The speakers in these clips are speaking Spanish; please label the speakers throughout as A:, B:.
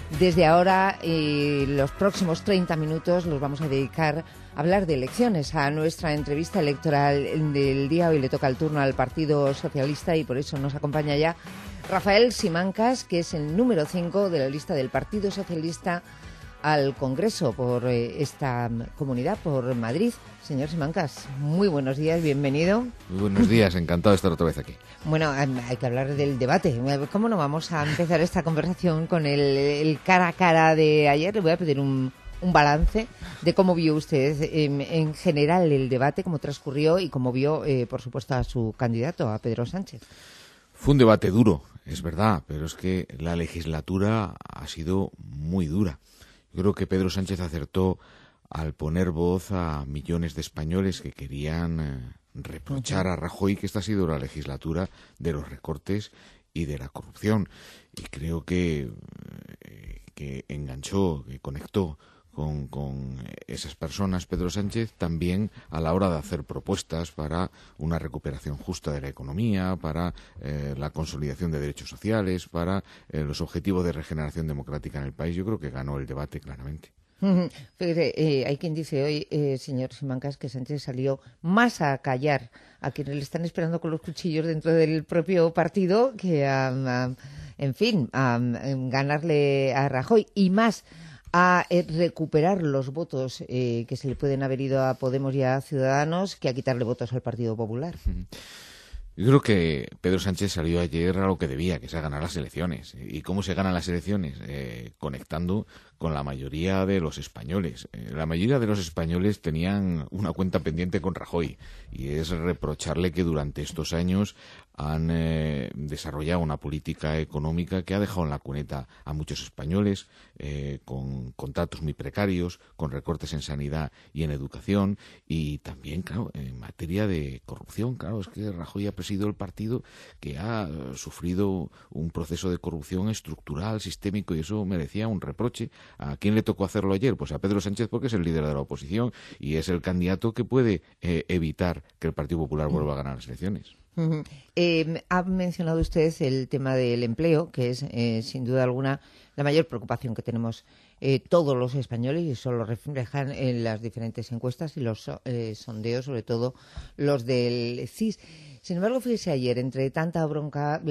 A: Desde ahora, los próximos 30 minutos los vamos a dedicar a hablar de elecciones, a nuestra entrevista electoral del día. Hoy le toca el turno al Partido Socialista y por eso nos acompaña ya Rafael Simancas, que es el número 5 de la lista del Partido Socialista al Congreso por esta comunidad, por Madrid. Señor Simancas, muy buenos días, bienvenido.
B: Muy buenos días, encantado de estar otra vez aquí.
A: Bueno, hay que hablar del debate. ¿Cómo no vamos a empezar esta conversación con el cara a cara de ayer? Le voy a pedir un balance de cómo vio usted en general el debate, cómo transcurrió y cómo vio, por supuesto, a su candidato, a Pedro Sánchez.
B: Fue un debate duro, es verdad, pero es que la legislatura ha sido muy dura. Yo creo que Pedro Sánchez acertó al poner voz a millones de españoles que querían reprochar a Rajoy que esta ha sido la legislatura de los recortes y de la corrupción. Y creo que enganchó, que conectó con esas personas Pedro Sánchez también a la hora de hacer propuestas para una recuperación justa de la economía, para la consolidación de derechos sociales, para los objetivos de regeneración democrática en el país. Yo creo que ganó el debate claramente.
A: Fíjate, hay quien dice hoy, señor Simancas, que Sánchez salió más a callar a quienes le están esperando con los cuchillos dentro del propio partido que a ganarle a Rajoy, y más a recuperar los votos que se le pueden haber ido a Podemos y a Ciudadanos que a quitarle votos al Partido Popular.
B: Yo creo que Pedro Sánchez salió ayer a lo que debía, que es a ganar las elecciones. ¿Y cómo se ganan las elecciones? Conectando con la mayoría de los españoles. La mayoría de los españoles tenían una cuenta pendiente con Rajoy, y es reprocharle que durante estos años han desarrollado una política económica que ha dejado en la cuneta a muchos españoles, con contratos muy precarios, con recortes en sanidad y en educación, y también, claro, en materia de corrupción. Claro, es que Rajoy ha presidido el partido que ha sufrido un proceso de corrupción estructural, sistémico, y eso merecía un reproche. ¿A quién le tocó hacerlo ayer? Pues a Pedro Sánchez, porque es el líder de la oposición y es el candidato que puede evitar que el Partido Popular vuelva a ganar las elecciones.
A: Ha mencionado usted el tema del empleo, que es sin duda alguna la mayor preocupación que tenemos todos los españoles, y eso lo reflejan en las diferentes encuestas y los sondeos, sobre todo los del CIS. Sin embargo, fíjese, ayer, entre tanta bronca,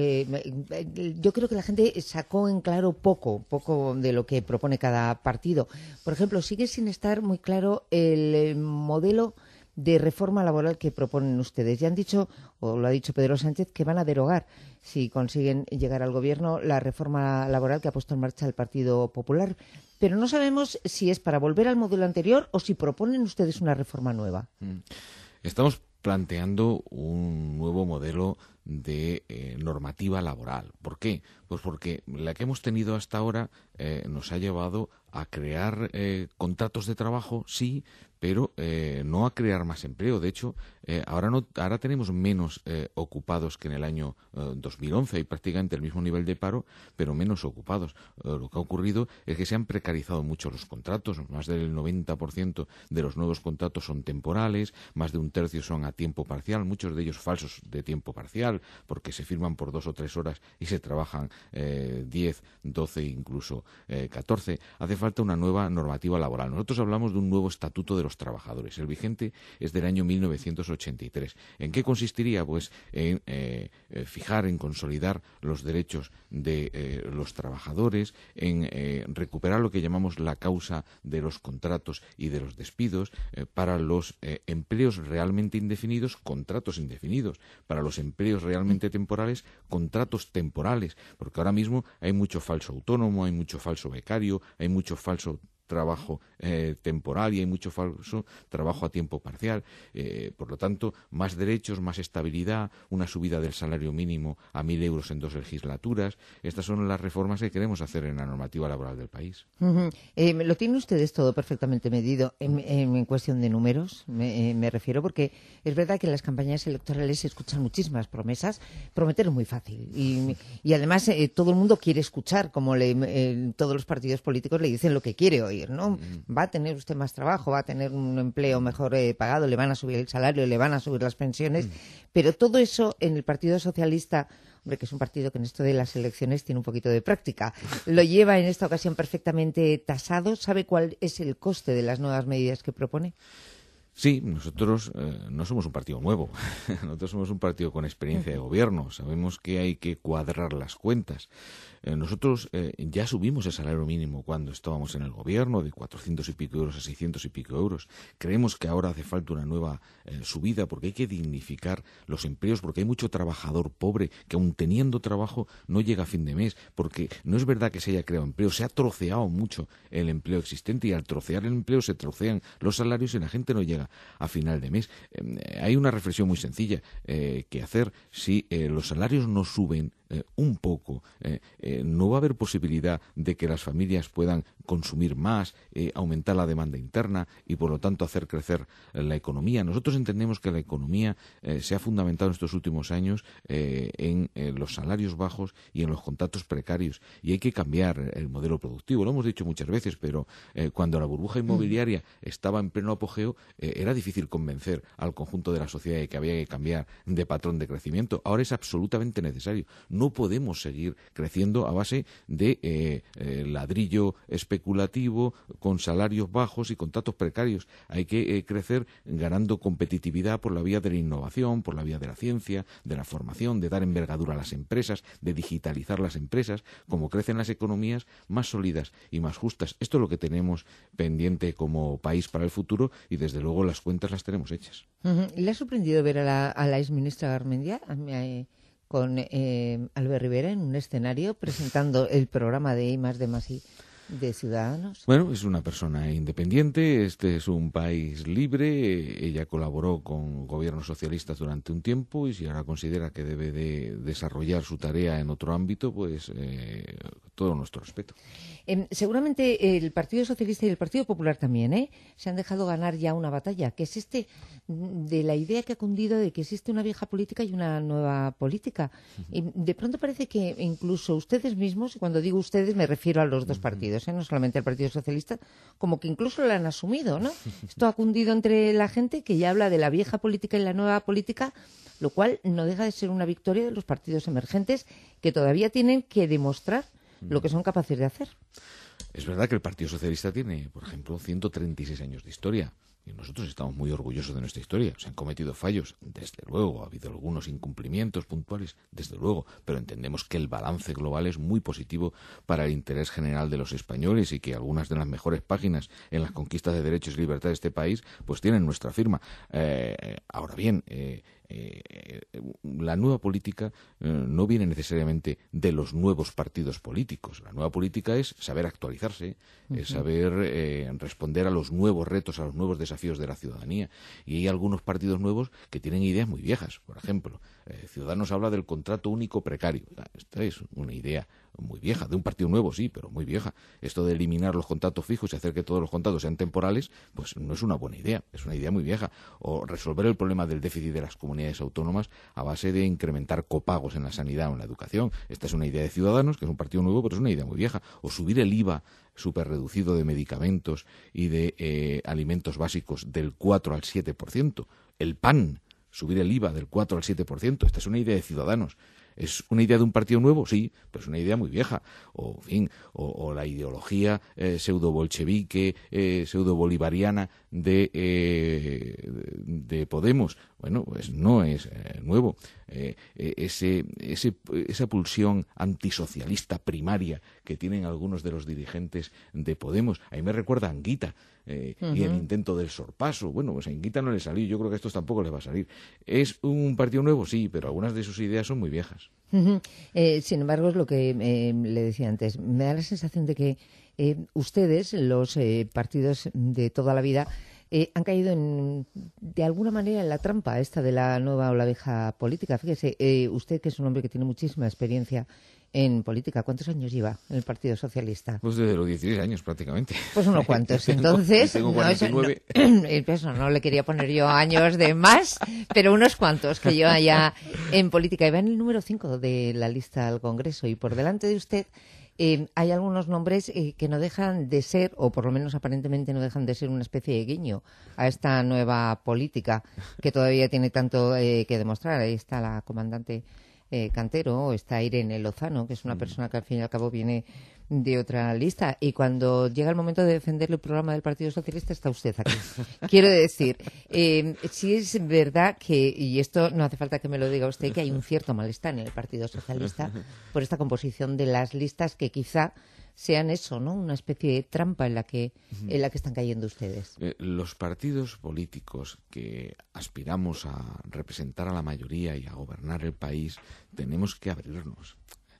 A: yo creo que la gente sacó en claro poco de lo que propone cada partido. Por ejemplo, sigue sin estar muy claro el modelo de reforma laboral que proponen ustedes. Ya han dicho, o lo ha dicho Pedro Sánchez, que van a derogar, si consiguen llegar al gobierno, la reforma laboral que ha puesto en marcha el Partido Popular. Pero no sabemos si es para volver al modelo anterior o si proponen ustedes una reforma nueva.
B: Estamos planteando un nuevo modelo de normativa laboral. ¿Por qué? Pues porque la que hemos tenido hasta ahora nos ha llevado a crear contratos de trabajo, sí, pero no a crear más empleo. De hecho, ahora tenemos menos ocupados que en el año 2011. Hay prácticamente el mismo nivel de paro, pero menos ocupados. Lo que ha ocurrido es que se han precarizado mucho los contratos. Más del 90% de los nuevos contratos son temporales, más de un tercio son a tiempo parcial, muchos de ellos falsos de tiempo parcial, porque se firman por 2 o 3 horas y se trabajan 10, 12, incluso 14. Hace falta una nueva normativa laboral. Nosotros hablamos de un nuevo estatuto de los trabajadores. El vigente es del año 1983. ¿En qué consistiría? Pues en fijar, en consolidar los derechos de los trabajadores, en recuperar lo que llamamos la causa de los contratos y de los despidos, para los empleos realmente indefinidos, contratos indefinidos, para los empleos realmente temporales, contratos temporales, porque ahora mismo hay mucho falso autónomo, hay mucho falso becario, hay mucho falso trabajo temporal y hay mucho falso trabajo a tiempo parcial. Por lo tanto, más derechos, más estabilidad, una subida del salario mínimo a 1.000 euros en 2 legislaturas. Estas son las reformas que queremos hacer en la normativa laboral del país.
A: Lo tienen ustedes todo perfectamente medido en cuestión de números, me refiero, porque es verdad que en las campañas electorales se escuchan muchísimas promesas. Prometer es muy fácil y además todo el mundo quiere escuchar, como todos los partidos políticos le dicen lo que quiere oír, ¿no? Va a tener usted más trabajo, va a tener un empleo mejor pagado, le van a subir el salario, le van a subir las pensiones, pero todo eso en el Partido Socialista hombre, que es un partido que en esto de las elecciones tiene un poquito de práctica. Lo lleva en esta ocasión perfectamente tasado. ¿Sabe cuál es el coste de las nuevas medidas que propone?
B: Sí, nosotros no somos un partido nuevo, nosotros somos un partido con experiencia de gobierno, sabemos que hay que cuadrar las cuentas. Nosotros ya subimos el salario mínimo cuando estábamos en el gobierno, de 400 y pico euros a 600 y pico euros. Creemos que ahora hace falta una nueva subida porque hay que dignificar los empleos, porque hay mucho trabajador pobre que aun teniendo trabajo no llega a fin de mes, porque no es verdad que se haya creado empleo, se ha troceado mucho el empleo existente y al trocear el empleo se trocean los salarios y la gente no llega a final de mes. Hay una reflexión muy sencilla que hacer. Si los salarios no suben un poco, no va a haber posibilidad de que las familias puedan consumir más, aumentar la demanda interna y por lo tanto hacer crecer la economía. Nosotros entendemos que la economía se ha fundamentado en estos últimos años en los salarios bajos y en los contratos precarios y hay que cambiar el modelo productivo. Lo hemos dicho muchas veces, pero cuando la burbuja inmobiliaria estaba en pleno apogeo era difícil convencer al conjunto de la sociedad de que había que cambiar de patrón de crecimiento. Ahora es absolutamente necesario. No podemos seguir creciendo a base de ladrillo especulativo con salarios bajos y contratos precarios. Hay que crecer ganando competitividad por la vía de la innovación, por la vía de la ciencia, de la formación, de dar envergadura a las empresas, de digitalizar las empresas. Como crecen las economías, más sólidas y más justas. Esto es lo que tenemos pendiente como país para el futuro y desde luego las cuentas las tenemos hechas.
A: ¿Le ha sorprendido ver a la exministra Garmendia con Albert Rivera en un escenario presentando el programa de I+D+I de Ciudadanos?
B: Bueno, es una persona independiente, este es un país libre, ella colaboró con gobiernos socialistas durante un tiempo y si ahora considera que debe de desarrollar su tarea en otro ámbito, pues todo nuestro respeto.
A: Seguramente el Partido Socialista y el Partido Popular también se han dejado ganar ya una batalla, que es de la idea que ha cundido de que existe una vieja política y una nueva política. Y de pronto parece que incluso ustedes mismos, y cuando digo ustedes me refiero a los dos partidos, no solamente al Partido Socialista, como que incluso lo han asumido, ¿no? Esto ha cundido entre la gente que ya habla de la vieja política y la nueva política, lo cual no deja de ser una victoria de los partidos emergentes que todavía tienen que demostrar lo que son capaces de hacer.
B: Es verdad que el Partido Socialista tiene, por ejemplo, 136 años de historia. Y nosotros estamos muy orgullosos de nuestra historia. Se han cometido fallos, desde luego. Ha habido algunos incumplimientos puntuales, desde luego. Pero entendemos que el balance global es muy positivo para el interés general de los españoles y que algunas de las mejores páginas en las conquistas de derechos y libertad de este país pues tienen nuestra firma. Ahora bien, la nueva política no viene necesariamente de los nuevos partidos políticos. La nueva política es saber actualizarse, es saber responder a los nuevos retos, a los nuevos desafíos de la ciudadanía. Y hay algunos partidos nuevos que tienen ideas muy viejas. Por ejemplo, Ciudadanos habla del contrato único precario. Esta es una idea muy vieja, de un partido nuevo, sí, pero muy vieja. Esto de eliminar los contratos fijos y hacer que todos los contratos sean temporales, pues no es una buena idea, es una idea muy vieja. O resolver el problema del déficit de las comunidades autónomas a base de incrementar copagos en la sanidad o en la educación. Esta es una idea de Ciudadanos, que es un partido nuevo, pero es una idea muy vieja. O subir el IVA superreducido de medicamentos y de alimentos básicos del 4 al 7%. El pan, subir el IVA del 4 al 7%. Esta es una idea de Ciudadanos. ¿Es una idea de un partido nuevo? Sí, pero es una idea muy vieja. O, en fin, o la ideología pseudo-bolchevique, pseudo-bolivariana de Podemos. Bueno, pues no es nuevo. Esa pulsión antisocialista primaria que tienen algunos de los dirigentes de Podemos, a mí me recuerda a Anguita y el intento del sorpaso. Bueno, pues a Anguita no le salió, yo creo que a estos tampoco les va a salir. ¿Es un partido nuevo? Sí, pero algunas de sus ideas son muy viejas.
A: Sin embargo, es lo que le decía antes. Me da la sensación de que ustedes, los partidos de toda la vida, han caído de alguna manera en la trampa esta de la nueva o la vieja política. Fíjese, usted que es un hombre que tiene muchísima experiencia en política, ¿cuántos años lleva en el Partido Socialista?
B: Pues desde los 16 años prácticamente.
A: Pues unos cuantos. Entonces,
B: tengo 49.
A: No le quería poner yo años de más, pero unos cuantos que lleva ya en política. Y va en el número 5 de la lista al Congreso y por delante de usted hay algunos nombres que no dejan de ser, o por lo menos aparentemente no dejan de ser una especie de guiño a esta nueva política que todavía tiene tanto que demostrar. Ahí está la comandante Cantero, está Irene Lozano, que es una persona que al fin y al cabo viene de otra lista, y cuando llega el momento de defender el programa del Partido Socialista está usted aquí. Quiero decir, sí es verdad que, y esto no hace falta que me lo diga usted, que hay un cierto malestar en el Partido Socialista por esta composición de las listas que quizá sean eso, ¿no? Una especie de trampa en la que están cayendo ustedes.
B: Los partidos políticos que aspiramos a representar a la mayoría y a gobernar el país tenemos que abrirnos.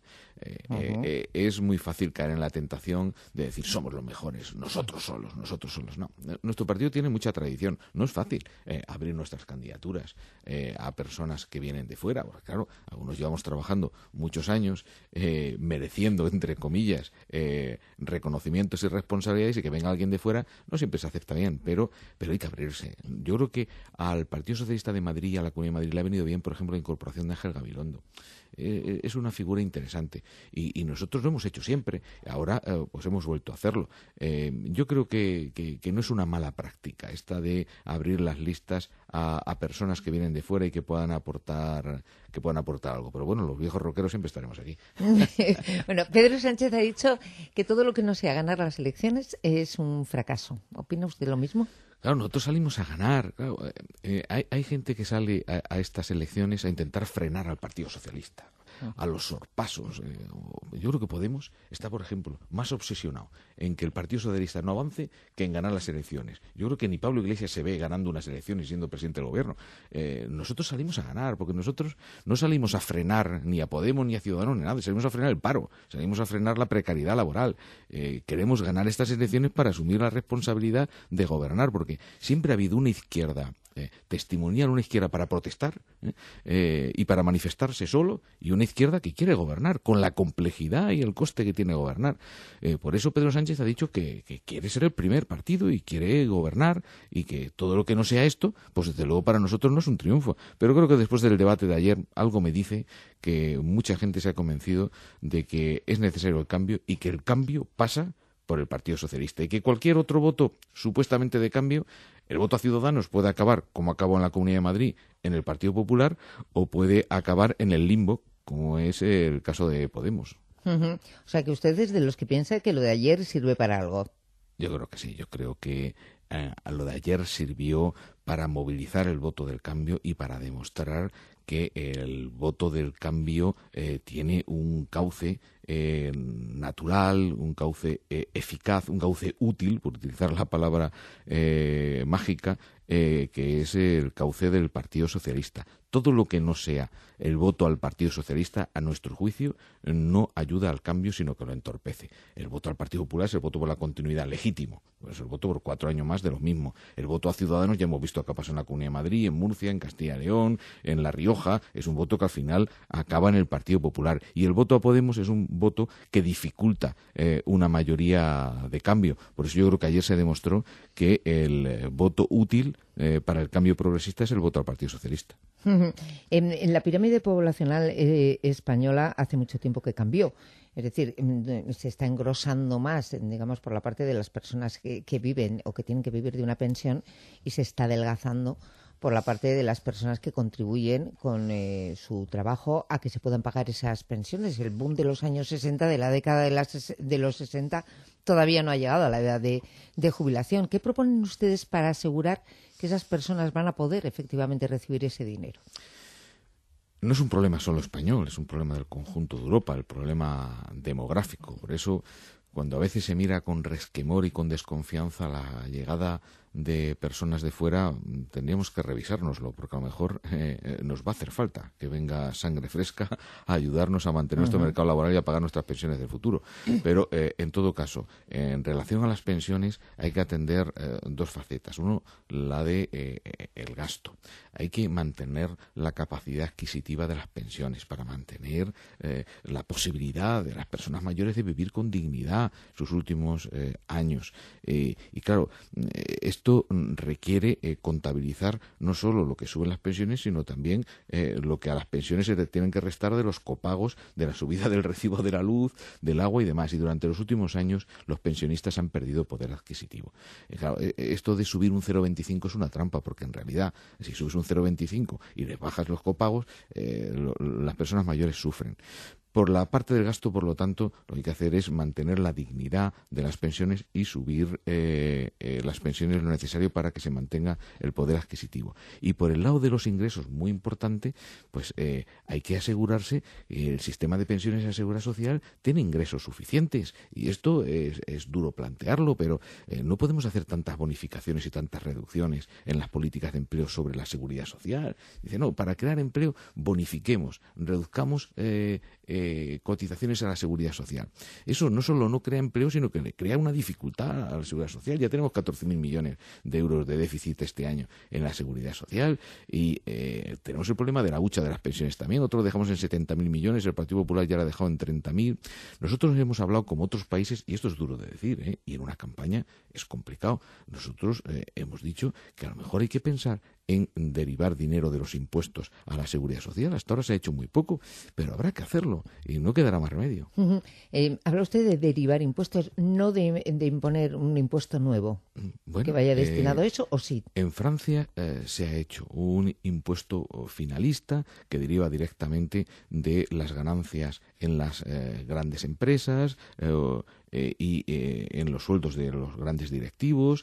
B: Es muy fácil caer en la tentación de decir somos los mejores, nosotros solos. No, nuestro partido tiene mucha tradición. No es fácil abrir nuestras candidaturas a personas que vienen de fuera, porque claro, algunos llevamos trabajando muchos años mereciendo, entre comillas, reconocimientos y responsabilidades, y que venga alguien de fuera no siempre se acepta bien, pero hay que abrirse. Yo creo que al Partido Socialista de Madrid y a la Comunidad de Madrid le ha venido bien, por ejemplo, la incorporación de Ángel Gabilondo. Es una figura interesante y nosotros lo hemos hecho siempre, ahora pues hemos vuelto a hacerlo. Yo creo que no es una mala práctica esta de abrir las listas a personas que vienen de fuera y que puedan aportar algo, pero bueno, los viejos rockeros siempre estaremos aquí.
A: Bueno, Pedro Sánchez ha dicho que todo lo que no sea ganar las elecciones es un fracaso. ¿Opina usted lo mismo?
B: Claro, nosotros salimos a ganar. Claro, hay gente que sale a estas elecciones a intentar frenar al Partido Socialista, a los sorpasos. Yo creo que Podemos está, por ejemplo, más obsesionado en que el Partido Socialista no avance que en ganar las elecciones. Yo creo que ni Pablo Iglesias se ve ganando unas elecciones siendo presidente del gobierno. Nosotros salimos a ganar, porque nosotros no salimos a frenar ni a Podemos ni a Ciudadanos ni nada, salimos a frenar el paro, salimos a frenar la precariedad laboral. Queremos ganar estas elecciones para asumir la responsabilidad de gobernar, porque siempre ha habido una izquierda testimonial, una izquierda para protestar y para manifestarse solo, y una izquierda que quiere gobernar, con la complejidad y el coste que tiene gobernar. Por eso Pedro Sánchez ha dicho que quiere ser el primer partido y quiere gobernar, y que todo lo que no sea esto, pues desde luego para nosotros no es un triunfo. Pero creo que después del debate de ayer algo me dice que mucha gente se ha convencido de que es necesario el cambio, y que el cambio pasa por el Partido Socialista, y que cualquier otro voto supuestamente de cambio, el voto a Ciudadanos, puede acabar, como acabó en la Comunidad de Madrid, en el Partido Popular, o puede acabar en el limbo, como es el caso de Podemos.
A: O sea, que usted es de los que piensa que lo de ayer sirve para algo.
B: Yo creo que sí, yo creo que lo de ayer sirvió para movilizar el voto del cambio y para demostrar que el voto del cambio tiene un cauce natural, un cauce eficaz, un cauce útil, por utilizar la palabra mágica, que es el cauce del Partido Socialista. Todo lo que no sea el voto al Partido Socialista, a nuestro juicio, no ayuda al cambio, sino que lo entorpece. El voto al Partido Popular es el voto por la continuidad, legítimo. Es el voto por 4 años más de lo mismo. El voto a Ciudadanos ya hemos visto que ha pasado en la Comunidad de Madrid, en Murcia, en Castilla y León, en La Rioja. Es un voto que al final acaba en el Partido Popular. Y el voto a Podemos es un voto que dificulta una mayoría de cambio. Por eso yo creo que ayer se demostró que el voto útil para el cambio progresista es el voto al Partido Socialista.
A: En la pirámide poblacional española hace mucho tiempo que cambió. Es decir, se está engrosando más, digamos, por la parte de las personas que viven o que tienen que vivir de una pensión, y se está adelgazando por la parte de las personas que contribuyen con su trabajo a que se puedan pagar esas pensiones. El boom de los años 60, de la década de los 60, todavía no ha llegado a la edad de jubilación. ¿Qué proponen ustedes para asegurar que esas personas van a poder efectivamente recibir ese dinero?
B: No es un problema solo español, es un problema del conjunto de Europa, el problema demográfico. Por eso, cuando a veces se mira con resquemor y con desconfianza la llegada de personas de fuera, tendríamos que revisárnoslo, porque a lo mejor nos va a hacer falta que venga sangre fresca a ayudarnos a mantener nuestro mercado laboral y a pagar nuestras pensiones del futuro. Pero, en todo caso, en relación a las pensiones hay que atender dos facetas. Uno, la de el gasto. Hay que mantener la capacidad adquisitiva de las pensiones para mantener la posibilidad de las personas mayores de vivir con dignidad sus últimos años. Y claro, esto esto requiere contabilizar no solo lo que suben las pensiones, sino también lo que a las pensiones se le tienen que restar de los copagos, de la subida del recibo de la luz, del agua y demás. Y durante los últimos años los pensionistas han perdido poder adquisitivo. Claro, esto de subir un 0,25 es una trampa, porque en realidad si subes un 0,25 y les bajas los copagos, las personas mayores sufren. Por la parte del gasto, por lo tanto, lo que hay que hacer es mantener la dignidad de las pensiones y subir las pensiones lo necesario para que se mantenga el poder adquisitivo. Y por el lado de los ingresos, muy importante, pues hay que asegurarse que el sistema de pensiones y la seguridad social tiene ingresos suficientes. Y esto es duro plantearlo, pero no podemos hacer tantas bonificaciones y tantas reducciones en las políticas de empleo sobre la seguridad social. Dice, no, para crear empleo bonifiquemos, reduzcamos cotizaciones a la seguridad social. Eso no solo no crea empleo, sino que le crea una dificultad a la seguridad social. Ya tenemos 14.000 millones de euros de déficit este año en la seguridad social y tenemos el problema de la hucha de las pensiones también. Nosotros lo dejamos en 70.000 millones, el Partido Popular ya lo ha dejado en 30.000. Nosotros hemos hablado como otros países, y esto es duro de decir, y en una campaña es complicado. Nosotros hemos dicho que a lo mejor hay que pensar en derivar dinero de los impuestos a la seguridad social. Hasta ahora se ha hecho muy poco, pero habrá que hacerlo y no quedará más remedio.
A: Habla usted de derivar impuestos, no de imponer un impuesto nuevo que vaya destinado a eso, ¿o sí?
B: En Francia se ha hecho un impuesto finalista que deriva directamente de las ganancias en las grandes empresas y en los sueldos de los grandes directivos.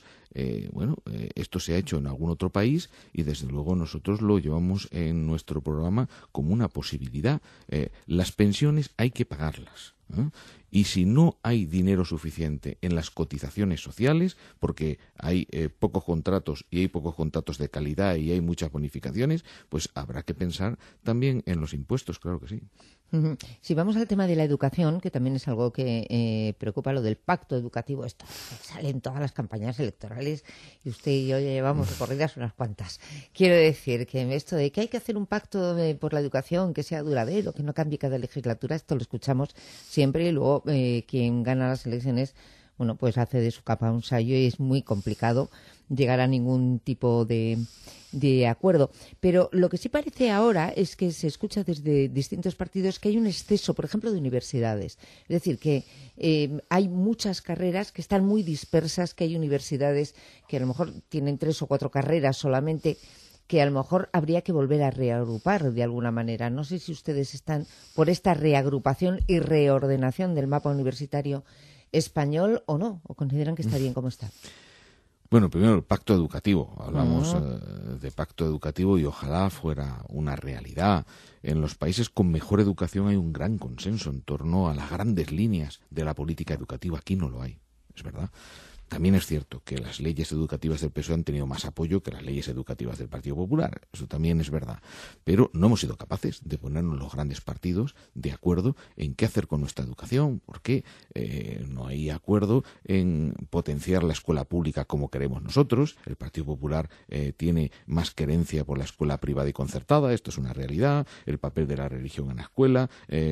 B: Esto se ha hecho en algún otro país y desde luego nosotros lo llevamos en nuestro programa como una posibilidad. Las pensiones hay que pagarlas, y si no hay dinero suficiente en las cotizaciones sociales, porque hay pocos contratos y hay pocos contratos de calidad y hay muchas bonificaciones, pues habrá que pensar también en los impuestos, claro que sí.
A: Si vamos al tema de la educación, que también es algo que preocupa, lo del pacto educativo, esto sale en todas las campañas electorales y usted y yo ya llevamos recorridas unas cuantas. Quiero decir que esto de que hay que hacer un pacto por la educación que sea duradero, que no cambie cada legislatura, esto lo escuchamos siempre y luego quien gana las elecciones, bueno, pues hace de su capa un sayo y es muy complicado llegar a ningún tipo de acuerdo. Pero lo que sí parece ahora es que se escucha desde distintos partidos que hay un exceso, por ejemplo, de universidades. Es decir, que hay muchas carreras que están muy dispersas, que hay universidades que a lo mejor tienen 3 o 4 carreras solamente, que a lo mejor habría que volver a reagrupar de alguna manera. No sé si ustedes están por esta reagrupación y reordenación del mapa universitario español o no, o consideran que está bien como está.
B: Bueno, primero el pacto educativo. Hablamos de pacto educativo y ojalá fuera una realidad. En los países con mejor educación hay un gran consenso en torno a las grandes líneas de la política educativa. Aquí no lo hay, es verdad. También es cierto que las leyes educativas del PSOE han tenido más apoyo que las leyes educativas del Partido Popular. Eso también es verdad. Pero no hemos sido capaces de ponernos los grandes partidos de acuerdo en qué hacer con nuestra educación. Porque no hay acuerdo en potenciar la escuela pública como queremos nosotros. El Partido Popular tiene más querencia por la escuela privada y concertada. Esto es una realidad. El papel de la religión en la escuela,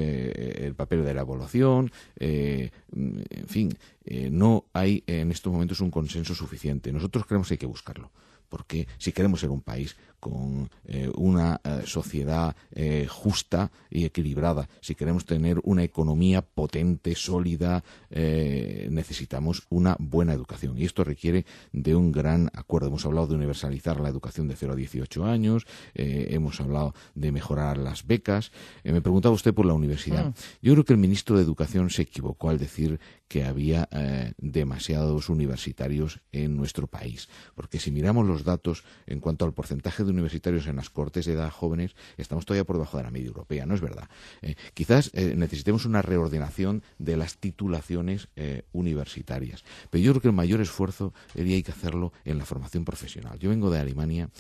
B: el papel de la evaluación, en fin, no hay en estos momentos un consenso suficiente. Nosotros creemos que hay que buscarlo, porque si queremos ser un país con una sociedad justa y equilibrada, si queremos tener una economía potente, sólida, necesitamos una buena educación. Y esto requiere de un gran acuerdo. Hemos hablado de universalizar la educación de 0 a 18 años, hemos hablado de mejorar las becas. Me preguntaba usted por la universidad. Yo creo que el ministro de Educación se equivocó al decir que había demasiados universitarios en nuestro país. Porque si miramos los datos en cuanto al porcentaje de universitarios en las cohortes de edad jóvenes, estamos todavía por debajo de la media europea, ¿no es verdad? Quizás necesitemos una reordenación de las titulaciones universitarias, pero yo creo que el mayor esfuerzo hay que hacerlo en la formación profesional. Yo vengo de Alemania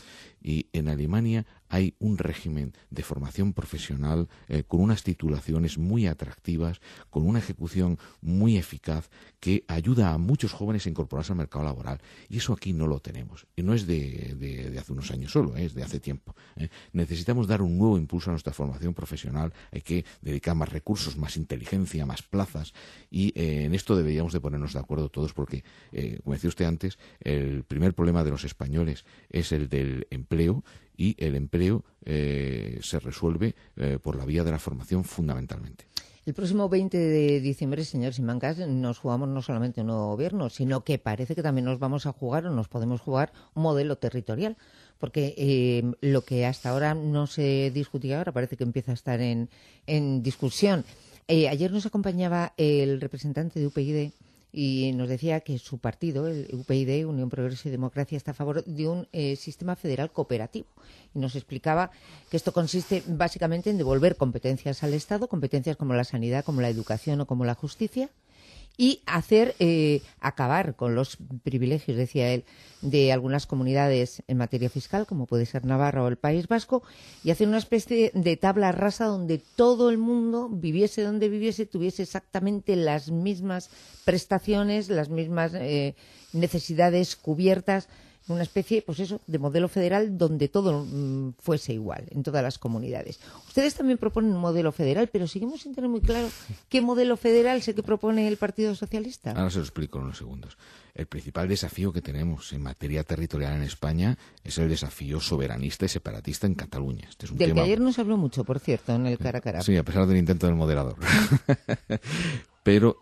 B: Y en Alemania hay un régimen de formación profesional con unas titulaciones muy atractivas, con una ejecución muy eficaz que ayuda a muchos jóvenes a incorporarse al mercado laboral. Y eso aquí no lo tenemos. Y no es de hace unos años solo, es de hace tiempo. Necesitamos dar un nuevo impulso a nuestra formación profesional. Hay que dedicar más recursos, más inteligencia, más plazas. Y en esto deberíamos de ponernos de acuerdo todos porque, como decía usted antes, el primer problema de los españoles es el del empleo, y el empleo se resuelve por la vía de la formación fundamentalmente.
A: El próximo 20 de diciembre, señor Simancas, nos jugamos no solamente un nuevo gobierno, sino que parece que también nos vamos a jugar o nos podemos jugar un modelo territorial, porque lo que hasta ahora no se discutía ahora parece que empieza a estar en discusión. Ayer nos acompañaba el representante de UPyD y nos decía que su partido, el UPyD, Unión Progreso y Democracia, está a favor de un sistema federal cooperativo. Y nos explicaba que esto consiste básicamente en devolver competencias al Estado, competencias como la sanidad, como la educación o como la justicia, y hacer acabar con los privilegios, decía él, de algunas comunidades en materia fiscal, como puede ser Navarra o el País Vasco, y hacer una especie de tabla rasa donde todo el mundo, viviese donde viviese, tuviese exactamente las mismas prestaciones, las mismas necesidades cubiertas, una especie, pues eso, de modelo federal donde todo fuese igual en todas las comunidades. Ustedes también proponen un modelo federal, pero seguimos sin tener muy claro qué modelo federal es el que propone el Partido Socialista.
B: Ahora se lo explico en unos segundos. El principal desafío que tenemos en materia territorial en España es el desafío soberanista y separatista en Cataluña. Este es un
A: Del
B: tema...
A: que ayer nos habló mucho, por cierto, en el cara a cara.
B: Sí, a pesar del intento del moderador. Pero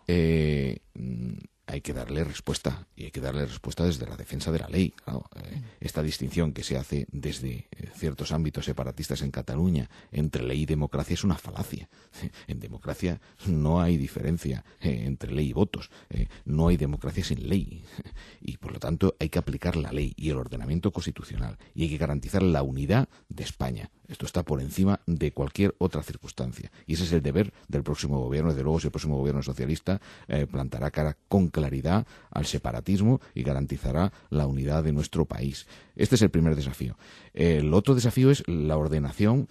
B: hay que darle respuesta, y hay que darle respuesta desde la defensa de la ley. Claro, esta distinción que se hace desde ciertos ámbitos separatistas en Cataluña entre ley y democracia es una falacia. En democracia no hay diferencia entre ley y votos. No hay democracia sin ley. Y por lo tanto hay que aplicar la ley y el ordenamiento constitucional. Y hay que garantizar la unidad de España. Esto está por encima de cualquier otra circunstancia. Y ese es el deber del próximo gobierno. Desde luego, si el próximo gobierno socialista plantará cara con claridad al separatismo y garantizará la unidad de nuestro país. Este es el primer desafío. El otro desafío es la ordenación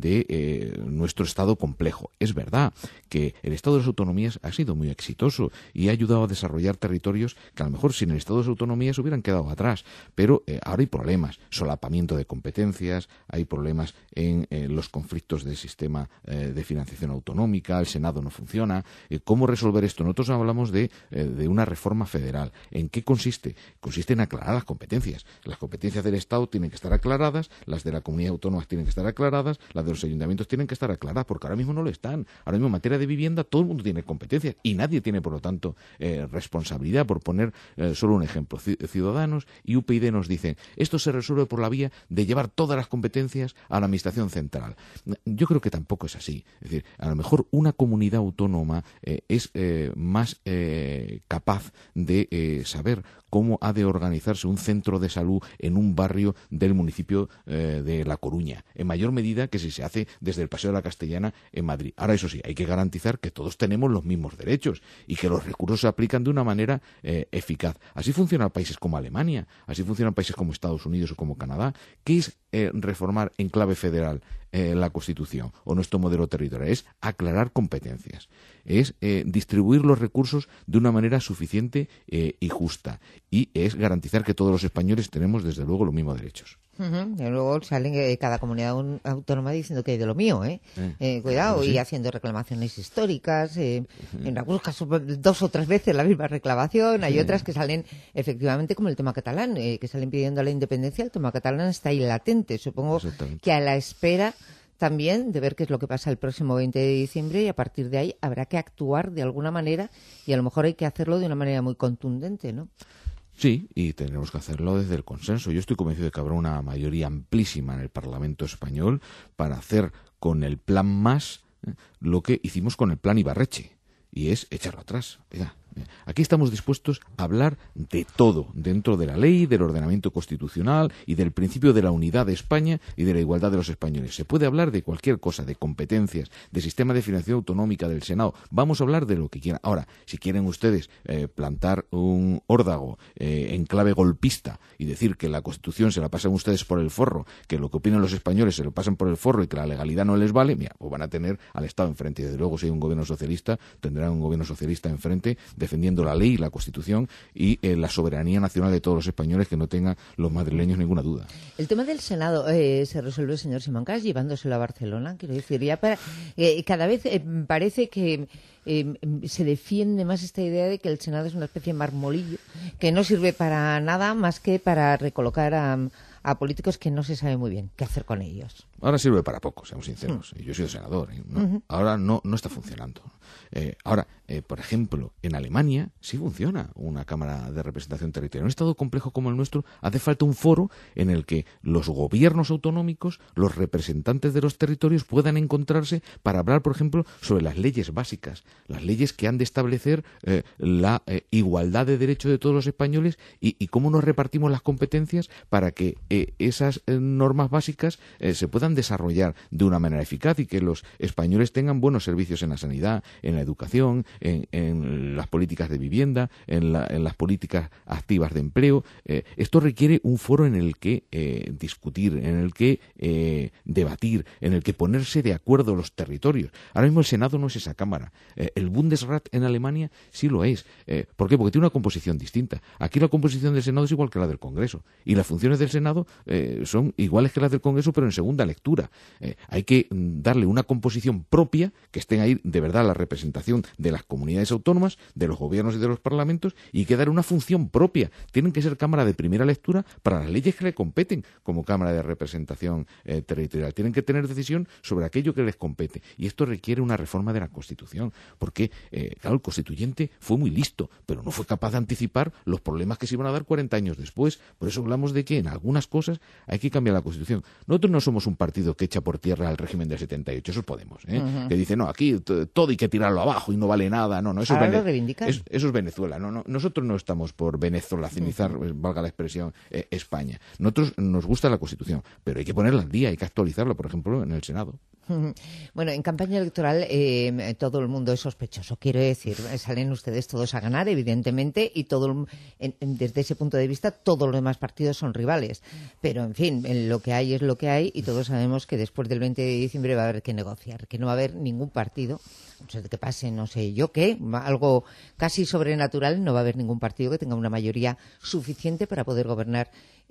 B: de nuestro Estado complejo. Es verdad que el Estado de las Autonomías ha sido muy exitoso y ha ayudado a desarrollar territorios que a lo mejor sin el Estado de las Autonomías hubieran quedado atrás. Pero ahora hay problemas, solapamiento de competencias, hay problemas en los conflictos del sistema de financiación autonómica, el Senado no funciona. ¿Cómo resolver esto? Nosotros hablamos de una reforma federal. ¿En qué consiste? Consiste en aclarar las competencias. Las competencias del Estado tienen que estar aclaradas, las de la comunidad autónoma tienen que estar aclaradas, las de los ayuntamientos tienen que estar aclaradas, porque ahora mismo no lo están. Ahora mismo en materia de vivienda todo el mundo tiene competencias y nadie tiene, por lo tanto, responsabilidad. Por poner solo un ejemplo, Ciudadanos y UPyD nos dicen esto se resuelve por la vía de llevar todas las competencias a la Administración Central. Yo creo que tampoco es así. Es decir, a lo mejor una comunidad autónoma es más capaz de saber cómo ha de organizarse un centro de salud en un barrio del municipio de La Coruña, en mayor medida que si se hace desde el Paseo de la Castellana en Madrid. Ahora, eso sí, hay que garantizar que todos tenemos los mismos derechos y que los recursos se aplican de una manera eficaz. Así funcionan países como Alemania, así funcionan países como Estados Unidos o como Canadá. ¿Qué es reformar en clave federal la Constitución o nuestro modelo territorial? Es aclarar competencias, es distribuir los recursos de una manera suficiente y justa, y es garantizar que todos los españoles tenemos desde luego los mismos derechos.
A: Y luego salen cada comunidad autónoma diciendo que hay de lo mío, cuidado,
B: sí.
A: Y haciendo reclamaciones históricas, en algunos casos 2 o 3 veces la misma reclamación. Hay otras que salen efectivamente como el tema catalán, que salen pidiendo la independencia. El tema catalán está ahí latente, supongo que a la espera también de ver qué es lo que pasa el próximo 20 de diciembre, y a partir de ahí habrá que actuar de alguna manera, y a lo mejor hay que hacerlo de una manera muy contundente, ¿no?
B: Sí, y tenemos que hacerlo desde el consenso. Yo estoy convencido de que habrá una mayoría amplísima en el Parlamento español para hacer con el plan más lo que hicimos con el plan Ibarretxe, y es echarlo atrás. Oiga, Aquí estamos dispuestos a hablar de todo, dentro de la ley, del ordenamiento constitucional y del principio de la unidad de España y de la igualdad de los españoles. Se puede hablar de cualquier cosa, de competencias, de sistema de financiación autonómica del Senado. Vamos a hablar de lo que quieran. Ahora, si quieren ustedes plantar un órdago en clave golpista y decir que la Constitución se la pasan ustedes por el forro, que lo que opinan los españoles se lo pasan por el forro y que la legalidad no les vale, mira, pues van a tener al Estado enfrente. Y desde luego, si hay un gobierno socialista, tendrán un gobierno socialista enfrente defendiendo la ley, la Constitución y la soberanía nacional de todos los españoles, que no tengan los madrileños ninguna duda.
A: El tema del Senado se resuelve, señor Simancas, llevándoselo a Barcelona. Quiero decir, ya cada vez parece que se defiende más esta idea de que el Senado es una especie de marmolillo que no sirve para nada más que para recolocar a políticos que no se sabe muy bien qué hacer con ellos.
B: Ahora sirve para poco, seamos sinceros. Yo he sido senador. ¿No? Ahora no está funcionando. Ahora, por ejemplo, en Alemania sí funciona una Cámara de Representación Territorial. En un Estado complejo como el nuestro hace falta un foro en el que los gobiernos autonómicos, los representantes de los territorios puedan encontrarse para hablar, por ejemplo, sobre las leyes básicas, las leyes que han de establecer la igualdad de derechos de todos los españoles y cómo nos repartimos las competencias para que esas normas básicas se puedan desarrollar de una manera eficaz y que los españoles tengan buenos servicios en la sanidad, en la educación, en las políticas de vivienda, en las políticas activas de empleo. Esto requiere un foro en el que discutir, en el que debatir, en el que ponerse de acuerdo los territorios. Ahora mismo el Senado no es esa Cámara. El Bundesrat en Alemania sí lo es. ¿Por qué? Porque tiene una composición distinta. Aquí la composición del Senado es igual que la del Congreso. Y las funciones del Senado son iguales que las del Congreso, pero en segunda lectura. Hay que darle una composición propia, que estén ahí de verdad la representación de las comunidades autónomas, de los gobiernos y de los parlamentos, y que dar una función propia. Tienen que ser Cámara de primera lectura para las leyes que le competen como Cámara de Representación Territorial. Tienen que tener decisión sobre aquello que les compete. Y esto requiere una reforma de la Constitución, porque, claro, el constituyente fue muy listo, pero no fue capaz de anticipar los problemas que se iban a dar 40 años después. Por eso hablamos de que en algunas cosas hay que cambiar la Constitución. Nosotros no somos un partido que echa por tierra al régimen del 78, eso es Podemos, que dice, no, aquí todo hay que tirarlo abajo y no vale nada. No, eso es Venezuela. No, nosotros no estamos por venezolacinizar, valga la expresión, España. Nosotros nos gusta la Constitución, pero hay que ponerla al día, hay que actualizarla, por ejemplo, en el Senado.
A: Bueno, en campaña electoral todo el mundo es sospechoso. Quiero decir, salen ustedes todos a ganar, evidentemente, y desde ese punto de vista todos los demás partidos son rivales. Pero, en fin, lo que hay es lo que hay y todos sabemos que después del 20 de diciembre va a haber que negociar, que no va a haber ningún partido, no sé de qué pase, no sé yo qué, algo casi sobrenatural, no va a haber ningún partido que tenga una mayoría suficiente para poder gobernar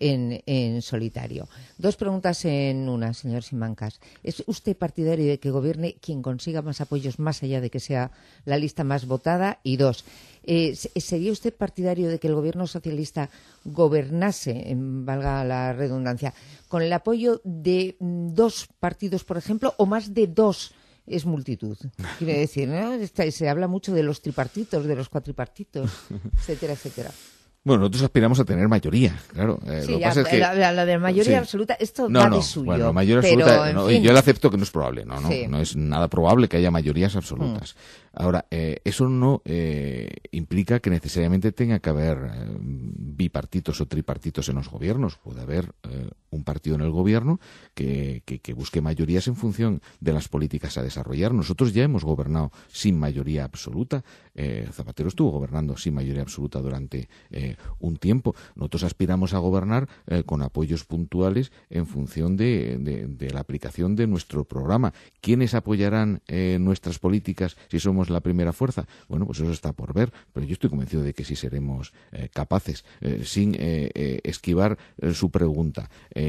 A: en solitario. Dos preguntas en una, señor Simancas. ¿Es usted partidario de que gobierne quien consiga más apoyos más allá de que sea la lista más votada? Y dos, ¿sería usted partidario de que el gobierno socialista gobernase, valga la redundancia, con el apoyo de dos partidos, por ejemplo, o más de dos? Es multitud, quiere decir, ¿no? Se habla mucho de los tripartitos, de los cuatripartitos, etcétera, etcétera.
B: Bueno, nosotros aspiramos a tener mayoría, claro.
A: Sí,
B: lo que pasa es que
A: la de mayoría absoluta, esto va de suyo.
B: Bueno, mayoría absoluta, yo le acepto que no es probable, no es nada probable que haya mayorías absolutas. Ahora, eso no implica que necesariamente tenga que haber bipartitos o tripartitos en los gobiernos. Puede haber un partido en el gobierno que busque mayorías en función de las políticas a desarrollar. Nosotros ya hemos gobernado sin mayoría absoluta. Zapatero estuvo gobernando sin mayoría absoluta durante un tiempo. Nosotros aspiramos a gobernar con apoyos puntuales en función de la aplicación de nuestro programa. ¿Quiénes apoyarán nuestras políticas si somos la primera fuerza? Bueno, pues eso está por ver, pero yo estoy convencido de que sí seremos capaces, sin esquivar su pregunta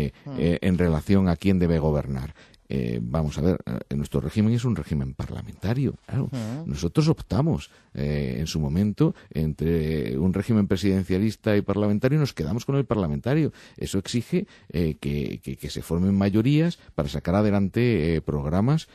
B: en relación a quién debe gobernar. Vamos a ver, nuestro régimen es un régimen parlamentario. Claro. Nosotros optamos en su momento entre un régimen presidencialista y parlamentario y nos quedamos con el parlamentario. Eso exige que se formen mayorías para sacar adelante programas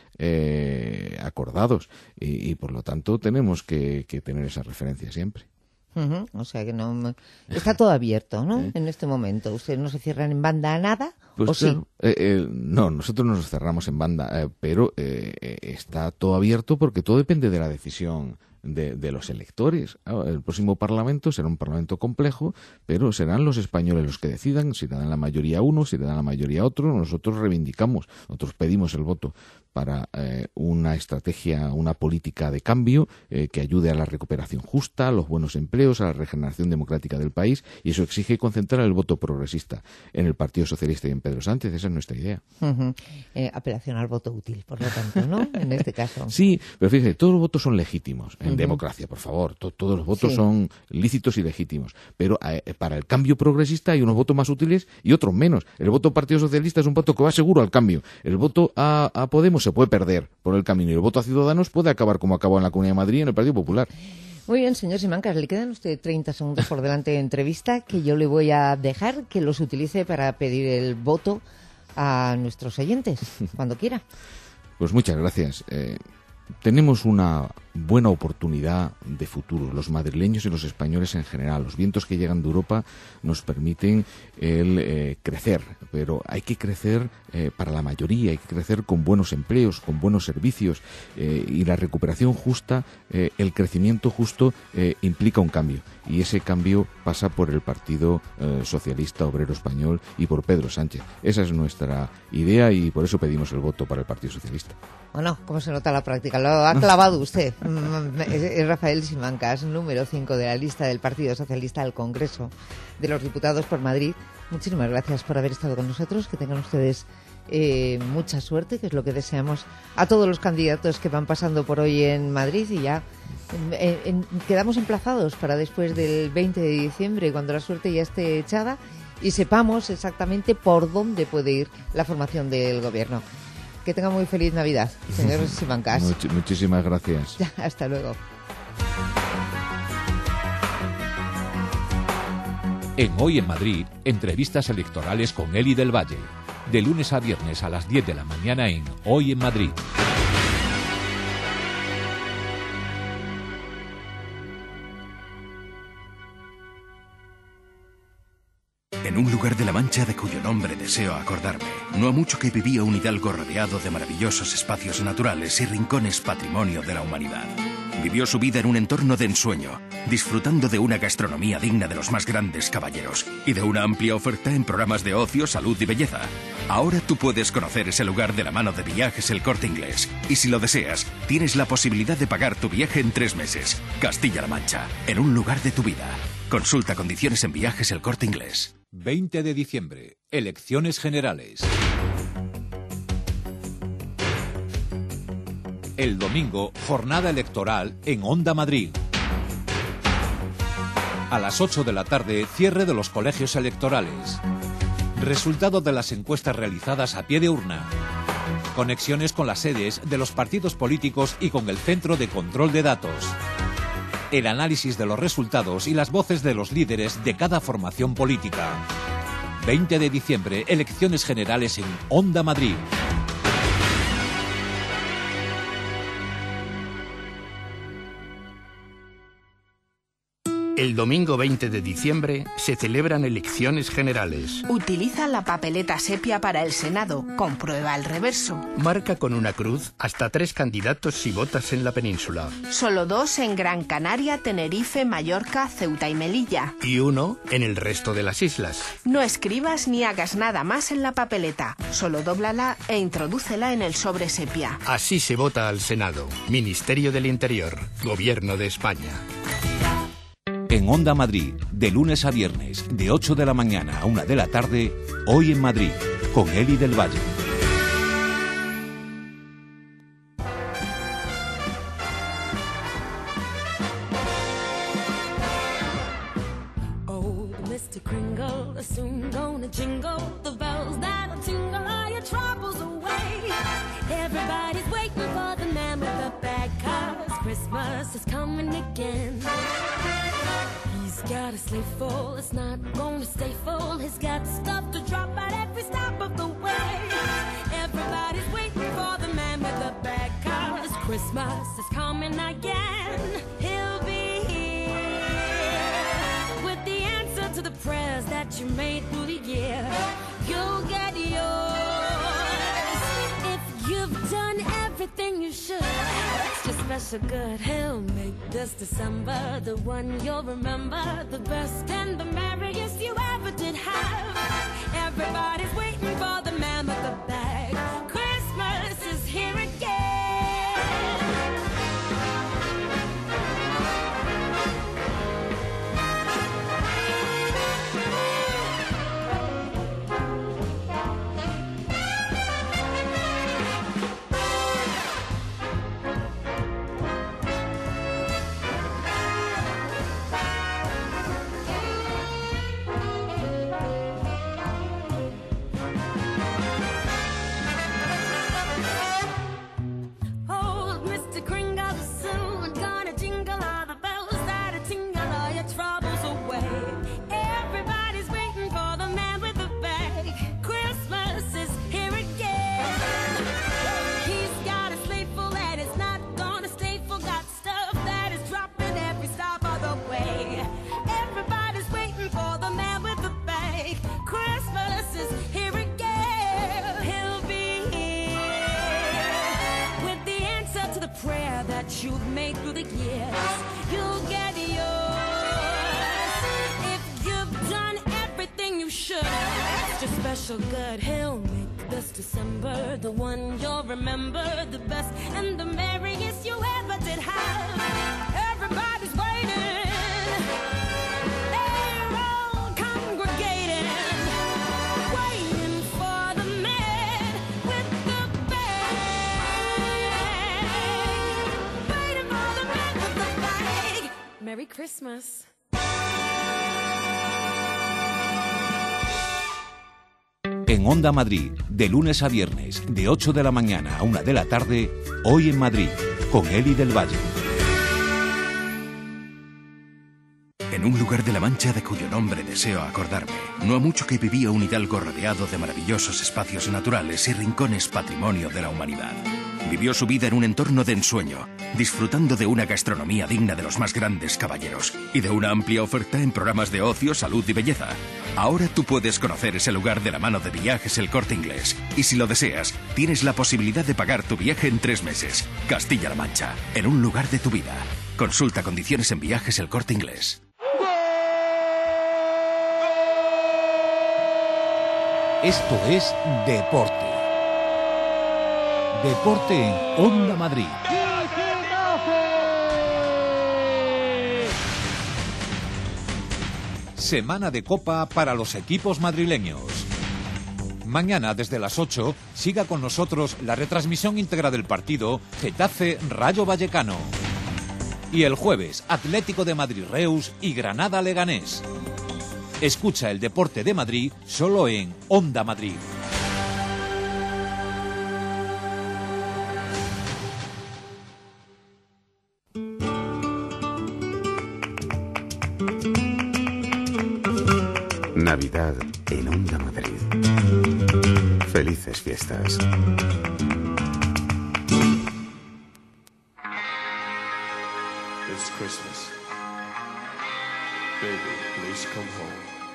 B: acordados y por lo tanto tenemos que tener esa referencia siempre.
A: O sea que no está todo abierto, ¿no? En este momento. Ustedes no se cierran en banda a nada.
B: Pues
A: ¿O
B: claro,
A: sí?
B: no, nosotros no nos cerramos en banda, pero está todo abierto porque todo depende de la decisión de los electores. El próximo Parlamento será un Parlamento complejo, pero serán los españoles los que decidan si le dan la mayoría a uno, si le dan la mayoría a otro. Nosotros reivindicamos, nosotros pedimos el voto para una estrategia, una política de cambio que ayude a la recuperación justa, a los buenos empleos, a la regeneración democrática del país, y eso exige concentrar el voto progresista en el Partido Socialista y en Pedro Sánchez. Esa es nuestra idea.
A: Apelación al voto útil, por lo tanto, ¿no? En este caso.
B: Sí, pero fíjate, todos los votos son legítimos en democracia, por favor. Todos los votos son lícitos y legítimos. Pero para el cambio progresista hay unos votos más útiles y otros menos. El voto Partido Socialista es un voto que va seguro al cambio. El voto a Podemos se puede perder por el camino y el voto a Ciudadanos puede acabar como acabó en la Comunidad de Madrid y en el Partido Popular.
A: Muy bien, señor Simancas, le quedan a usted 30 segundos por delante de entrevista que yo le voy a dejar que los utilice para pedir el voto a nuestros oyentes, cuando quiera.
B: Pues muchas gracias. Tenemos una buena oportunidad de futuro. Los madrileños y los españoles en general, los vientos que llegan de Europa nos permiten crecer, pero hay que crecer para la mayoría, hay que crecer con buenos empleos, con buenos servicios, y la recuperación justa, el crecimiento justo implica un cambio, y ese cambio pasa por el Partido Socialista Obrero Español y por Pedro Sánchez. Esa es nuestra idea y por eso pedimos el voto para el Partido Socialista.
A: Bueno, ¿cómo se nota la práctica? Lo ha clavado usted. Es Rafael Simancas, número 5 de la lista del Partido Socialista al Congreso de los Diputados por Madrid. Muchísimas gracias por haber estado con nosotros. Que tengan ustedes mucha suerte, que es lo que deseamos a todos los candidatos que van pasando por hoy en Madrid. Y ya quedamos emplazados para después del 20 de diciembre, cuando la suerte ya esté echada y sepamos exactamente por dónde puede ir la formación del Gobierno. Que tenga muy feliz Navidad, señor Simancas.
B: Muchísimas gracias.
A: Hasta luego.
C: En Hoy en Madrid, entrevistas electorales con Eli del Valle. De lunes a viernes a las 10 de la mañana en Hoy en Madrid.
D: En un lugar de la Mancha de cuyo nombre deseo acordarme, no ha mucho que vivía un hidalgo rodeado de maravillosos espacios naturales y rincones patrimonio de la humanidad. Vivió su vida en un entorno de ensueño, disfrutando de una gastronomía digna de los más grandes caballeros y de una amplia oferta en programas de ocio, salud y belleza. Ahora tú puedes conocer ese lugar de la mano de Viajes El Corte Inglés. Y si lo deseas, tienes la posibilidad de pagar tu viaje en 3 meses. Castilla-La Mancha, en un lugar de tu vida. Consulta condiciones en Viajes El Corte Inglés.
C: 20 de diciembre, elecciones generales. El domingo, jornada electoral en Onda Madrid. A las 8 de la tarde, cierre de los colegios electorales. Resultado de las encuestas realizadas a pie de urna. Conexiones con las sedes de los partidos políticos y con el Centro de Control de Datos. El análisis de los resultados y las voces de los líderes de cada formación política. 20 de diciembre, elecciones generales en Onda Madrid.
E: El domingo 20 de diciembre se celebran elecciones generales.
F: Utiliza la papeleta sepia para el Senado. Comprueba el reverso.
E: Marca con una cruz hasta 3 candidatos si votas en la península.
F: Solo 2 en Gran Canaria, Tenerife, Mallorca, Ceuta y Melilla.
E: Y 1 en el resto de las islas.
F: No escribas ni hagas nada más en la papeleta. Solo dóblala e introdúcela en el sobre sepia.
E: Así se vota al Senado. Ministerio del Interior. Gobierno de España.
C: En Onda Madrid, de lunes a viernes, de 8 de la mañana a 1 de la tarde, Hoy en Madrid, con Eli del Valle.
G: Old Mr. Kringle is soon gonna jingle the bells that'll tingle all your troubles away. Everybody's waiting for the man with the bag, 'cause Christmas is coming again. He's got a sleigh full, it's not gonna stay full. He's got stuff to drop at every stop of the way. Everybody's waiting for the man with the bag, 'cause Christmas is coming again. He'll be here with the answer to the prayers that you made through the year. You'll get should. Extra special good, he'll make this December the one you'll remember, the best and the merriest you ever did have. Everybody's waiting for the man with the bag. Christmas is here again. Old Mr. Kringle is soon gonna jingle all the bells that tingle all your troubles away. Everybody's waiting for the man with the bag. Christmas is here again. He's got a sleigh full and it's not gonna stay full. Got stuff that is dropping every stop of the way. Everybody's waiting for the man with the bag. Christmas is here again. He'll be here with the answer to the prayer that you've made through the years. You'll get yours if you've done everything you should. Extra special good, he'll make this December the one you'll remember, the best and the merriest you ever did have. Everybody's waiting. They're all congregating, waiting for the man with the bag. Waiting for the man with the bag. Merry Christmas.
C: En Onda Madrid, de lunes a viernes, de 8 de la mañana a 1 de la tarde, Hoy en Madrid, con Eli del Valle.
D: En un lugar de la Mancha de cuyo nombre deseo acordarme, no ha mucho que vivía un hidalgo rodeado de maravillosos espacios naturales y rincones patrimonio de la humanidad. Vivió su vida en un entorno de ensueño, disfrutando de una gastronomía digna de los más grandes caballeros y de una amplia oferta en programas de ocio, salud y belleza. Ahora tú puedes conocer ese lugar de la mano de Viajes El Corte Inglés. Y si lo deseas, tienes la posibilidad de pagar tu viaje en 3 meses. Castilla-La Mancha, en un lugar de tu vida. Consulta condiciones en Viajes El Corte Inglés.
C: Esto es Deporte. Deporte en Onda Madrid. Semana de Copa para los equipos madrileños. Mañana, desde las 8, siga con nosotros la retransmisión íntegra del partido Getafe-Rayo Vallecano. Y el jueves, Atlético de Madrid-Reus y Granada-Leganés. Escucha el Deporte de Madrid solo en Onda Madrid.
H: Navidad en Onda Madrid. Felices fiestas.
I: It's Christmas. Baby, please come home.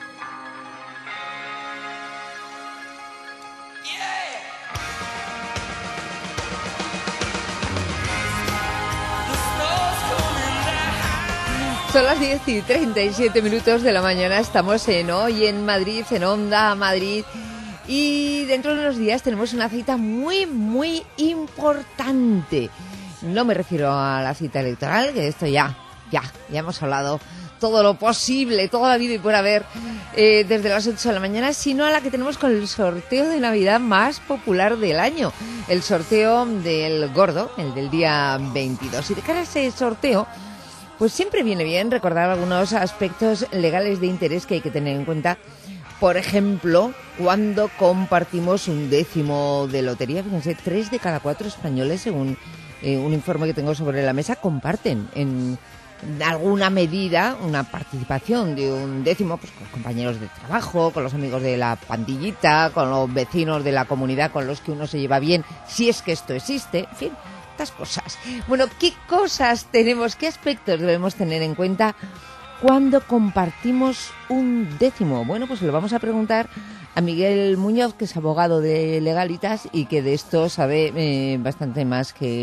A: Son las 10:37 de la mañana, estamos en Hoy en Madrid, en Onda Madrid, y dentro de unos días tenemos una cita muy, muy importante. No me refiero a la cita electoral, que de esto ya hemos hablado todo lo posible, toda la vida y por haber, desde las 8 de la mañana, sino a la que tenemos con el sorteo de Navidad más popular del año, el sorteo del Gordo, el del día 22. Y de cara a ese sorteo, pues siempre viene bien recordar algunos aspectos legales de interés que hay que tener en cuenta. Por ejemplo, cuando compartimos un décimo de lotería, fíjense, 3 de cada 4 españoles, según un informe que tengo sobre la mesa, comparten en alguna medida una participación de un décimo, pues con los compañeros de trabajo, con los amigos de la pandillita, con los vecinos de la comunidad con los que uno se lleva bien, si es que esto existe, en fin, estas cosas. Bueno, ¿qué cosas tenemos, qué aspectos debemos tener en cuenta cuando compartimos un décimo? Bueno, pues lo vamos a preguntar a Miguel Muñoz, que es abogado de Legalitas y que de esto sabe bastante más que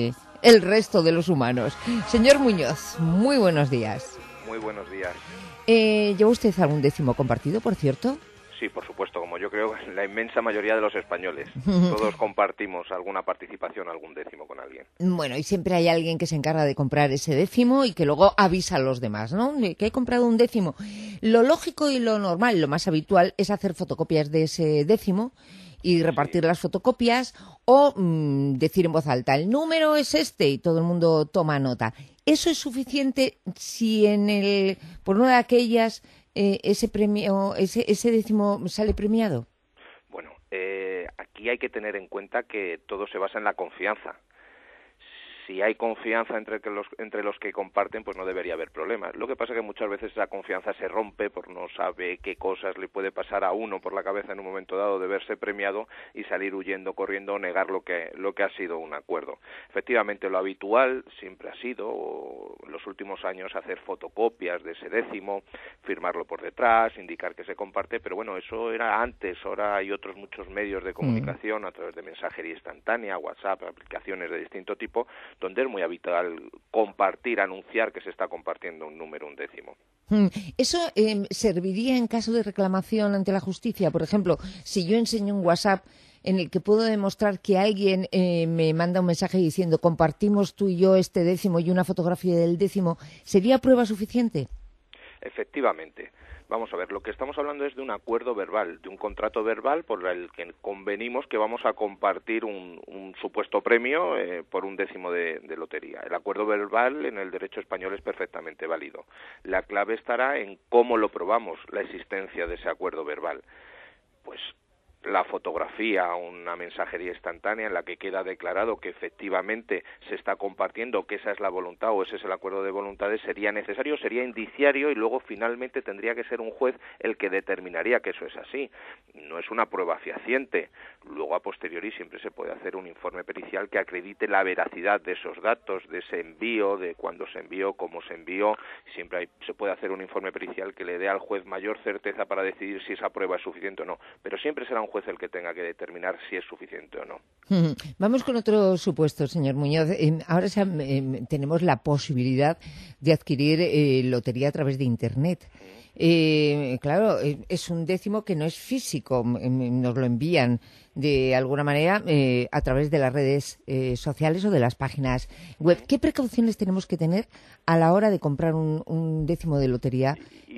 A: el resto de los humanos. Señor Muñoz, muy buenos días.
J: Muy buenos días.
A: ¿Lleva usted algún décimo compartido, por cierto?
J: Sí, por supuesto, como yo creo la inmensa mayoría de los españoles. Todos compartimos alguna participación, algún décimo con alguien.
A: Bueno, y siempre hay alguien que se encarga de comprar ese décimo y que luego avisa a los demás, ¿no? Que he comprado un décimo. Lo lógico y lo normal, lo más habitual, es hacer fotocopias de ese décimo y repartir las fotocopias o decir en voz alta, el número es este, y todo el mundo toma nota. ¿Eso es suficiente si por una de aquellas ese premio, ese décimo sale premiado?
J: Bueno, aquí hay que tener en cuenta que todo se basa en la confianza. Si hay confianza entre los que comparten, pues no debería haber problemas. Lo que pasa es que muchas veces esa confianza se rompe por no sabe qué cosas le puede pasar a uno por la cabeza en un momento dado de verse premiado y salir huyendo, corriendo o negar lo que ha sido un acuerdo. Efectivamente, lo habitual siempre ha sido, en los últimos años, hacer fotocopias de ese décimo, firmarlo por detrás, indicar que se comparte, pero bueno, eso era antes. Ahora hay otros muchos medios de comunicación a través de mensajería instantánea, WhatsApp, aplicaciones de distinto tipo, donde es muy habitual compartir, anunciar que se está compartiendo un número, un décimo.
A: ¿Eso serviría en caso de reclamación ante la justicia? Por ejemplo, si yo enseño un WhatsApp en el que puedo demostrar que alguien me manda un mensaje diciendo compartimos tú y yo este décimo y una fotografía del décimo, ¿sería prueba suficiente?
J: Efectivamente. Vamos a ver, lo que estamos hablando es de un acuerdo verbal, de un contrato verbal por el que convenimos que vamos a compartir un supuesto premio por un décimo de lotería. El acuerdo verbal en el derecho español es perfectamente válido. La clave estará en cómo lo probamos, la existencia de ese acuerdo verbal. Pues la fotografía, una mensajería instantánea en la que queda declarado que efectivamente se está compartiendo, que esa es la voluntad o ese es el acuerdo de voluntades, sería necesario, sería indiciario y luego finalmente tendría que ser un juez el que determinaría que eso es así. No es una prueba fehaciente. Luego, a posteriori, siempre se puede hacer un informe pericial que acredite la veracidad de esos datos, de ese envío, de cuándo se envió, cómo se envió. Siempre se puede hacer un informe pericial que le dé al juez mayor certeza para decidir si esa prueba es suficiente o no. Pero siempre será un juez el que tenga que determinar si es suficiente o no.
A: Vamos con otro supuesto, señor Muñoz. Ahora tenemos la posibilidad de adquirir lotería a través de Internet. Claro, es un décimo que no es físico, nos lo envían de alguna manera a través de las redes sociales o de las páginas web. ¿Qué precauciones tenemos que tener a la hora de comprar un décimo de lotería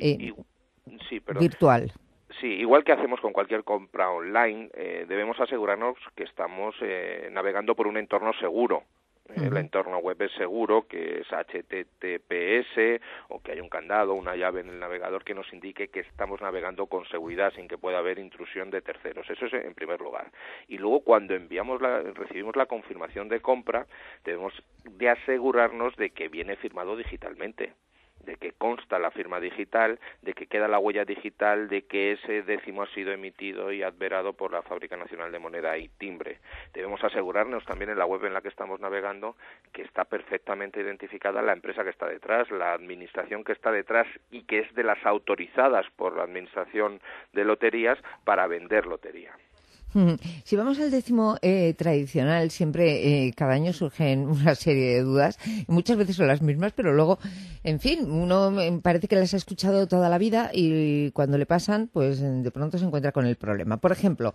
A: virtual?
J: Sí, igual que hacemos con cualquier compra online, debemos asegurarnos que estamos navegando por un entorno seguro. El entorno web es seguro, que es HTTPS o que hay un candado, una llave en el navegador que nos indique que estamos navegando con seguridad sin que pueda haber intrusión de terceros. Eso es en primer lugar. Y luego cuando recibimos la confirmación de compra, debemos de asegurarnos de que viene firmado digitalmente, de que consta la firma digital, de que queda la huella digital, de que ese décimo ha sido emitido y adverado por la Fábrica Nacional de Moneda y Timbre. Debemos asegurarnos también en la web en la que estamos navegando que está perfectamente identificada la empresa que está detrás, la administración que está detrás y que es de las autorizadas por la Administración de Loterías para vender lotería.
A: Si vamos al décimo tradicional, siempre cada año surgen una serie de dudas, y muchas veces son las mismas, pero luego, en fin, uno parece que las ha escuchado toda la vida y cuando le pasan, pues de pronto se encuentra con el problema. Por ejemplo,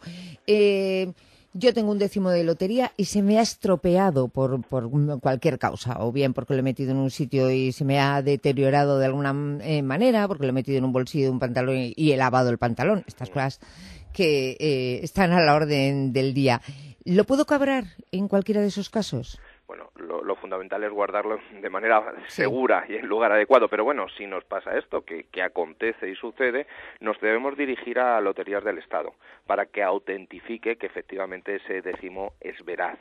A: yo tengo un décimo de lotería y se me ha estropeado por cualquier causa, o bien porque lo he metido en un sitio y se me ha deteriorado de alguna manera, porque lo he metido en un bolsillo de un pantalón y he lavado el pantalón, estas cosas que están a la orden del día. ¿Lo puedo cobrar en cualquiera de esos casos?
J: Bueno, lo fundamental es guardarlo de manera segura y en lugar adecuado, pero bueno, si nos pasa esto, que acontece y sucede, nos debemos dirigir a Loterías del Estado para que autentifique que efectivamente ese décimo es veraz.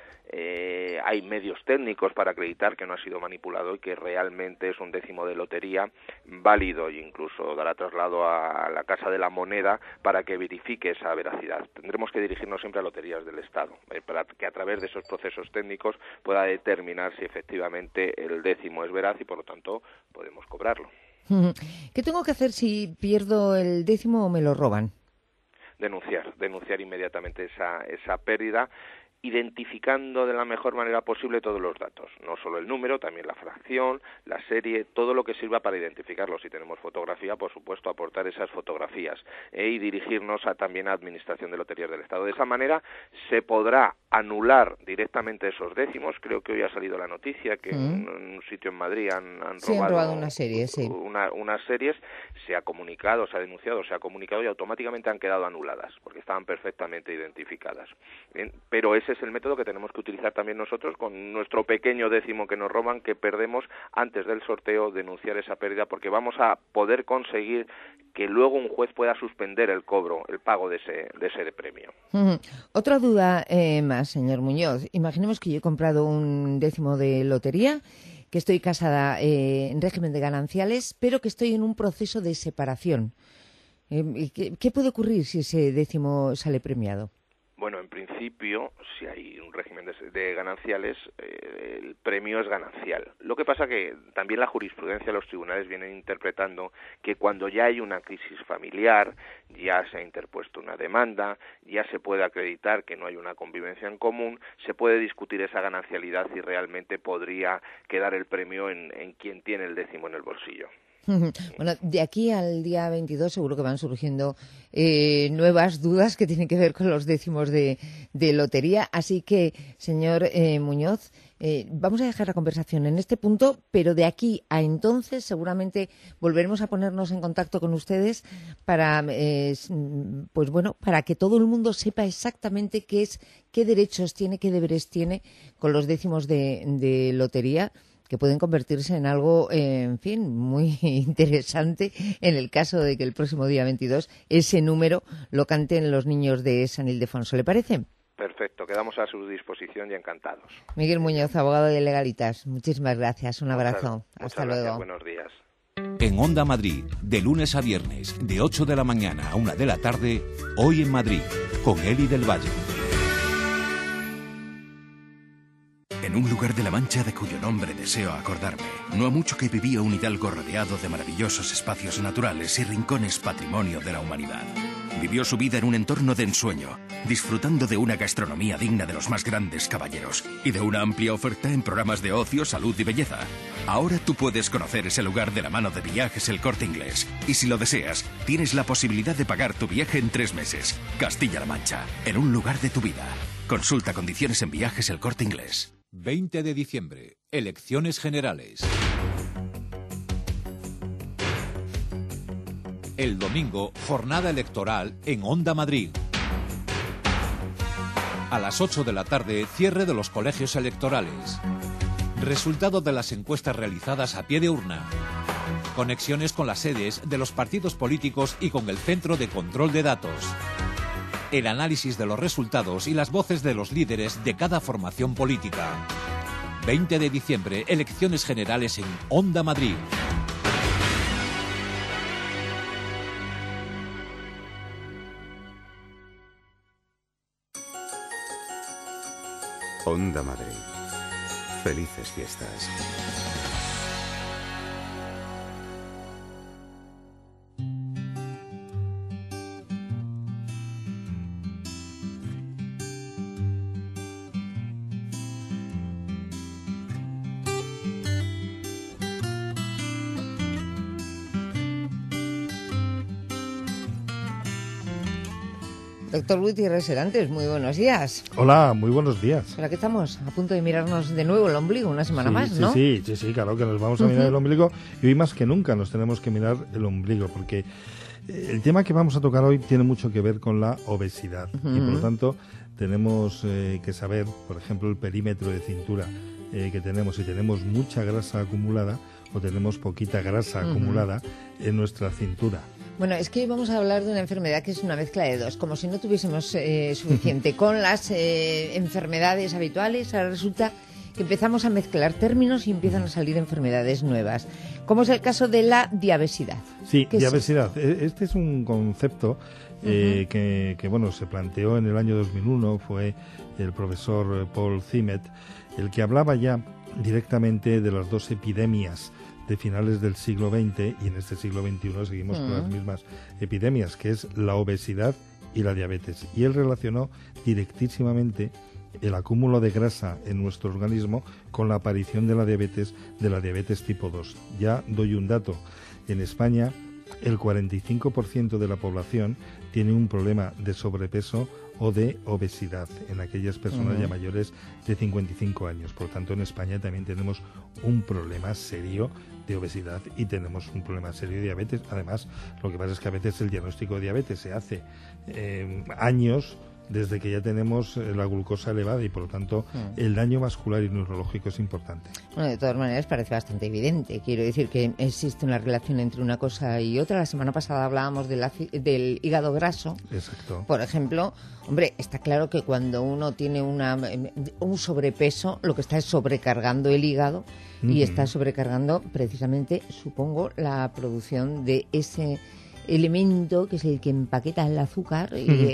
J: Hay medios técnicos para acreditar que no ha sido manipulado y que realmente es un décimo de lotería válido, e incluso dará traslado a la Casa de la Moneda para que verifique esa veracidad. Tendremos que dirigirnos siempre a Loterías del Estado para que a través de esos procesos técnicos pueda determinar si efectivamente el décimo es veraz y por lo tanto podemos cobrarlo.
A: ¿Qué tengo que hacer si pierdo el décimo o me lo roban?
J: Denunciar inmediatamente esa pérdida. identificando de la mejor manera posible todos los datos, no solo el número, también la fracción, la serie, todo lo que sirva para identificarlo. Si tenemos fotografía, por supuesto, aportar esas fotografías y dirigirnos también a Administración de Loterías del Estado. De esa manera se podrá anular directamente esos décimos. Creo que hoy ha salido la noticia que en un sitio en Madrid han
A: robado una serie,
J: unas series, se ha comunicado, se ha denunciado, se ha comunicado y automáticamente han quedado anuladas porque estaban perfectamente identificadas. Bien, pero ese es el método que tenemos que utilizar también nosotros con nuestro pequeño décimo que nos roban, que perdemos antes del sorteo, denunciar esa pérdida, porque vamos a poder conseguir que luego un juez pueda suspender el pago de ese premio.
A: Otra duda más, señor Muñoz. Imaginemos que yo he comprado un décimo de lotería, que estoy casada en régimen de gananciales, pero que estoy en un proceso de separación. ¿Qué puede ocurrir si ese décimo sale premiado?
J: Bueno, en principio, si hay un régimen de gananciales, el premio es ganancial. Lo que pasa que también la jurisprudencia de los tribunales vienen interpretando que cuando ya hay una crisis familiar, ya se ha interpuesto una demanda, ya se puede acreditar que no hay una convivencia en común, se puede discutir esa ganancialidad y realmente podría quedar el premio en quien tiene el décimo en el bolsillo.
A: Bueno, de aquí al día 22 seguro que van surgiendo nuevas dudas que tienen que ver con los décimos de lotería. Así que, señor Muñoz, vamos a dejar la conversación en este punto, pero de aquí a entonces seguramente volveremos a ponernos en contacto con ustedes para, para que todo el mundo sepa exactamente qué derechos tiene, qué deberes tiene con los décimos de lotería, que pueden convertirse en algo, en fin, muy interesante en el caso de que el próximo día 22 ese número lo canten los niños de San Ildefonso. ¿Le parece?
J: Perfecto, quedamos a su disposición y encantados.
A: Miguel Muñoz, abogado de Legalitas, muchísimas gracias. Un abrazo. Hasta luego.
J: Buenos días.
C: En Onda Madrid, de lunes a viernes, de 8 de la mañana a 1 de la tarde, Hoy en Madrid, con Eli del Valle.
D: En un lugar de la Mancha de cuyo nombre deseo acordarme, no ha mucho que vivía un hidalgo rodeado de maravillosos espacios naturales y rincones patrimonio de la humanidad. Vivió su vida en un entorno de ensueño, disfrutando de una gastronomía digna de los más grandes caballeros y de una amplia oferta en programas de ocio, salud y belleza. Ahora tú puedes conocer ese lugar de la mano de Viajes El Corte Inglés. Y si lo deseas, tienes la posibilidad de pagar tu viaje en 3 meses. Castilla-La Mancha, en un lugar de tu vida. Consulta condiciones en Viajes El Corte Inglés.
C: 20 de diciembre, elecciones generales. El domingo, jornada electoral en Onda Madrid. A las 8 de la tarde, cierre de los colegios electorales. Resultado de las encuestas realizadas a pie de urna. Conexiones con las sedes de los partidos políticos y con el Centro de Control de Datos. El análisis de los resultados y las voces de los líderes de cada formación política. 20 de diciembre, elecciones generales en Onda Madrid.
H: Onda Madrid. Felices fiestas.
A: Doctor Gutiérrez Serantes, muy buenos días.
K: Hola, muy buenos días.
A: Hola, ¿qué estamos? A punto de mirarnos de nuevo el ombligo, una semana más, ¿no?
K: Sí, claro que nos vamos a mirar el ombligo y hoy más que nunca nos tenemos que mirar el ombligo porque el tema que vamos a tocar hoy tiene mucho que ver con la obesidad y por lo tanto tenemos que saber, por ejemplo, el perímetro de cintura que tenemos, si tenemos mucha grasa acumulada o tenemos poquita grasa acumulada en nuestra cintura.
A: Bueno, es que hoy vamos a hablar de una enfermedad que es una mezcla de dos, como si no tuviésemos suficiente con las enfermedades habituales. Ahora resulta que empezamos a mezclar términos y empiezan a salir enfermedades nuevas, como es el caso de la diabesidad.
K: Sí, diabesidad. Este es un concepto que se planteó en el año 2001, fue el profesor Paul Zimet, el que hablaba ya directamente de las dos epidemias de finales del siglo XX, y en este siglo XXI seguimos con las mismas epidemias, que es la obesidad y la diabetes. Y él relacionó directísimamente el acúmulo de grasa en nuestro organismo con la aparición de la diabetes tipo 2. Ya doy un dato. En España, el 45% de la población tiene un problema de sobrepeso o de obesidad en aquellas personas ya mayores de 55 años. Por lo tanto, en España también tenemos un problema serio de obesidad y tenemos un problema serio de diabetes. Además, lo que pasa es que a veces el diagnóstico de diabetes se hace años desde que ya tenemos la glucosa elevada y por lo tanto el daño vascular y neurológico es importante.
A: Bueno, de todas maneras parece bastante evidente. Quiero decir que existe una relación entre una cosa y otra. La semana pasada hablábamos del hígado graso.
K: Exacto.
A: Por ejemplo, hombre, está claro que cuando uno tiene un sobrepeso, lo que está es sobrecargando el hígado y está sobrecargando precisamente, supongo, la producción de ese elemento que es el que empaqueta el azúcar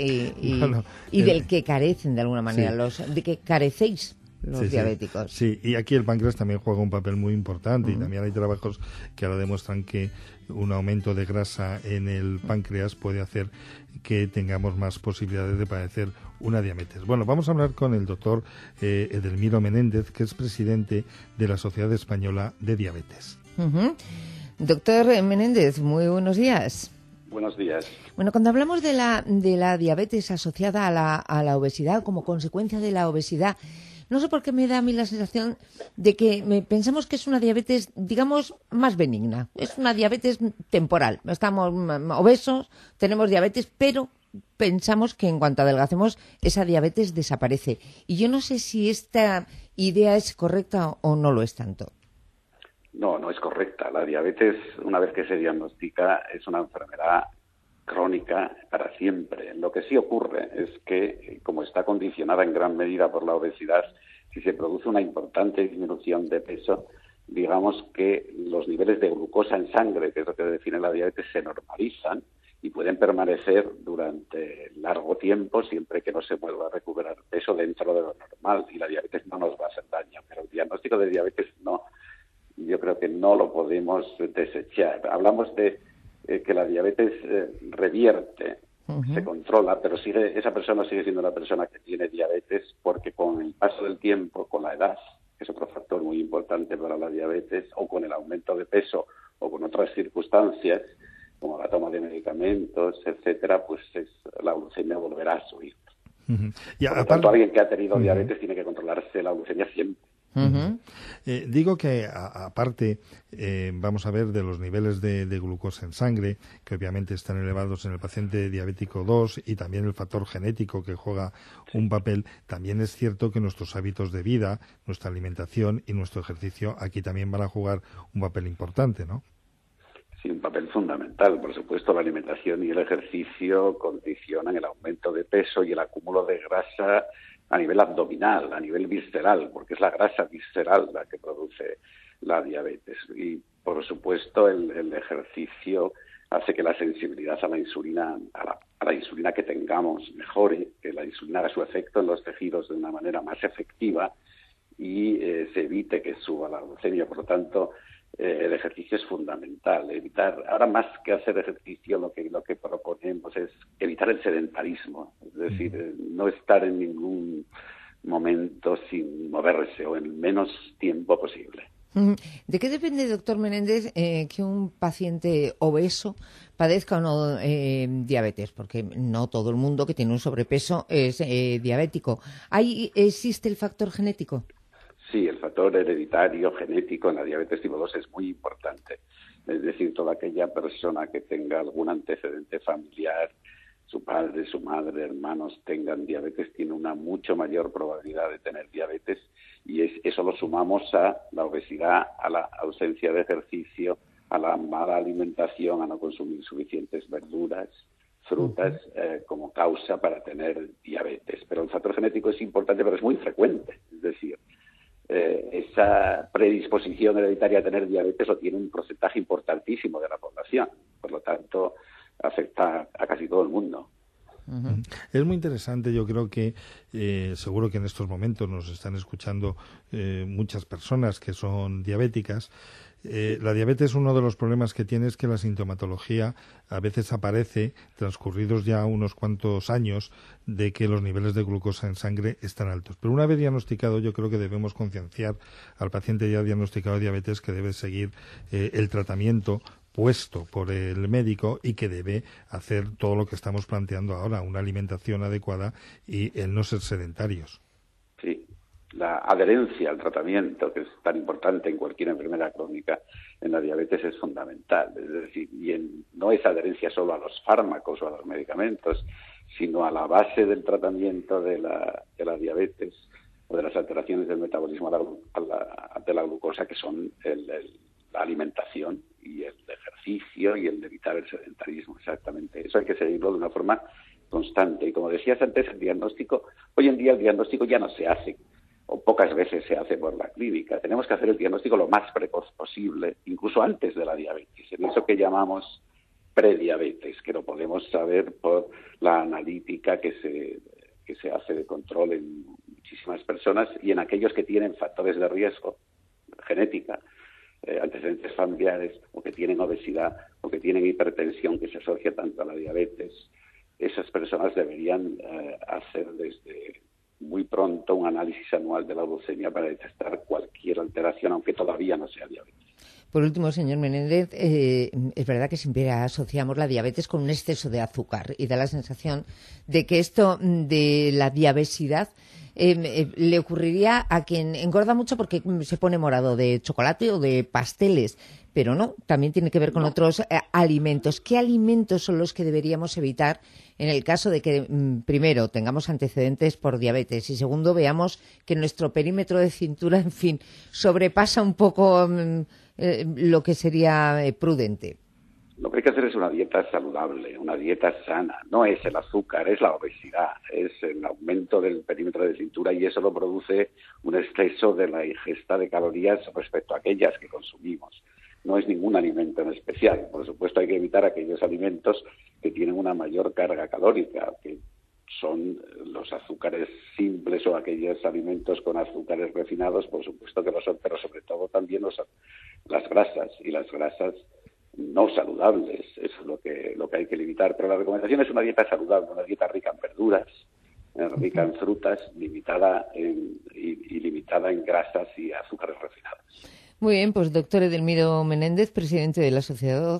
A: y del que carecen de alguna manera, de que carecéis los diabéticos.
K: Sí, y aquí el páncreas también juega un papel muy importante y también hay trabajos que ahora demuestran que un aumento de grasa en el páncreas puede hacer que tengamos más posibilidades de padecer una diabetes. Bueno, vamos a hablar con el doctor Edelmiro Menéndez, que es presidente de la Sociedad Española de Diabetes.
A: Doctor Menéndez, muy buenos días.
L: Buenos días.
A: Bueno, cuando hablamos de la diabetes asociada a la obesidad, como consecuencia de la obesidad, no sé por qué me da a mí la sensación de que pensamos que es una diabetes, digamos, más benigna. Es una diabetes temporal. Estamos obesos, tenemos diabetes, pero pensamos que en cuanto adelgacemos, esa diabetes desaparece. Y yo no sé si esta idea es correcta o no lo es tanto.
L: No, no es correcta. La diabetes, una vez que se diagnostica, es una enfermedad crónica para siempre. Lo que sí ocurre es que, como está condicionada en gran medida por la obesidad, si se produce una importante disminución de peso, digamos que los niveles de glucosa en sangre, que es lo que define la diabetes, se normalizan y pueden permanecer durante largo tiempo siempre que no se vuelva a recuperar peso dentro de lo normal y la diabetes no nos va a hacer daño. Pero el diagnóstico de diabetes no. Yo creo que no lo podemos desechar. Hablamos de que la diabetes revierte, se controla, pero esa persona sigue siendo la persona que tiene diabetes porque con el paso del tiempo, con la edad, que es otro factor muy importante para la diabetes, o con el aumento de peso o con otras circunstancias, como la toma de medicamentos, etcétera, pues la glucemia volverá a subir. Por lo tanto, alguien que ha tenido diabetes tiene que controlarse la glucemia siempre.
K: Digo que aparte vamos a ver de los niveles de glucosa en sangre, que obviamente están elevados en el paciente diabético 2 y también el factor genético que juega un papel. También es cierto que nuestros hábitos de vida, nuestra alimentación y nuestro ejercicio aquí también van a jugar un papel importante, ¿no?
L: Sí, un papel fundamental. Por supuesto, la alimentación y el ejercicio condicionan el aumento de peso y el acúmulo de grasa a nivel abdominal, a nivel visceral, porque es la grasa visceral la que produce la diabetes. Y, por supuesto, el ejercicio hace que la sensibilidad a la insulina, a la insulina que tengamos mejore, que la insulina haga su efecto en los tejidos de una manera más efectiva y se evite que suba la glucemia. Por lo tanto, el ejercicio es fundamental. Evitar, ahora más que hacer ejercicio, lo que proponemos es evitar el sedentarismo, es decir, no estar en ningún momento sin moverse o en el menos tiempo posible.
A: ¿De qué depende, doctor Menéndez, que un paciente obeso padezca o no diabetes? Porque no todo el mundo que tiene un sobrepeso es diabético. ¿Ahí existe el factor genético?
L: Sí, el factor hereditario genético en la diabetes tipo 2 es muy importante. Es decir, toda aquella persona que tenga algún antecedente familiar, su padre, su madre, hermanos tengan diabetes, tiene una mucho mayor probabilidad de tener diabetes y eso lo sumamos a la obesidad, a la ausencia de ejercicio, a la mala alimentación, a no consumir suficientes verduras, frutas, como causa para tener diabetes. Pero el factor genético es importante, pero es muy frecuente. Es decir, esa predisposición hereditaria a tener diabetes lo tiene un porcentaje importantísimo de la población. Por lo tanto, afecta a casi todo el mundo.
K: Es muy interesante. Yo creo que seguro que en estos momentos nos están escuchando muchas personas que son diabéticas La diabetes, uno de los problemas que tiene es que la sintomatología a veces aparece transcurridos ya unos cuantos años de que los niveles de glucosa en sangre están altos. Pero una vez diagnosticado, yo creo que debemos concienciar al paciente ya diagnosticado de diabetes que debe seguir el tratamiento puesto por el médico y que debe hacer todo lo que estamos planteando ahora, una alimentación adecuada y el no ser sedentarios.
L: Sí, la adherencia al tratamiento, que es tan importante en cualquier enfermedad crónica, en la diabetes es fundamental. Es decir, no es adherencia solo a los fármacos o a los medicamentos, sino a la base del tratamiento de la diabetes o de las alteraciones del metabolismo de la glucosa, que son la alimentación y el ejercicio y el de evitar el sedentarismo. Exactamente. Eso hay que seguirlo de una forma constante. Y como decías antes, hoy en día el diagnóstico ya no se hace, o pocas veces se hace por la clínica. Tenemos que hacer el diagnóstico lo más precoz posible, incluso antes de la diabetes, en eso que llamamos prediabetes, que lo podemos saber por la analítica que se hace de control en muchísimas personas y en aquellos que tienen factores de riesgo, genética, antecedentes familiares, o que tienen obesidad, o que tienen hipertensión que se asocia tanto a la diabetes. Esas personas deberían hacer desde muy pronto un análisis anual de la glucemia para detectar cualquier alteración, aunque todavía no sea diabetes.
A: Por último, señor Menéndez, es verdad que siempre asociamos la diabetes con un exceso de azúcar y da la sensación de que esto de la diabesidad le ocurriría a quien engorda mucho porque se pone morado de chocolate o de pasteles, pero no, también tiene que ver con otros alimentos. ¿Qué alimentos son los que deberíamos evitar en el caso de que, primero, tengamos antecedentes por diabetes y, segundo, veamos que nuestro perímetro de cintura, en fin, sobrepasa un poco lo que sería prudente?
L: Lo que hay que hacer es una dieta saludable, una dieta sana. No es el azúcar, es la obesidad, es el aumento del perímetro de cintura, y eso lo produce un exceso de la ingesta de calorías respecto a aquellas que consumimos. No es ningún alimento en especial. Por supuesto, hay que evitar aquellos alimentos que tienen una mayor carga calórica, que son los azúcares simples o aquellos alimentos con azúcares refinados, por supuesto que lo son, pero sobre todo también las grasas, y las grasas no saludables. Eso es lo que hay que limitar. Pero la recomendación es una dieta saludable, una dieta rica en verduras, rica en frutas, limitada en grasas y azúcares refinados.
A: Muy bien, pues doctor Edelmiro Menéndez, presidente de la sociedad,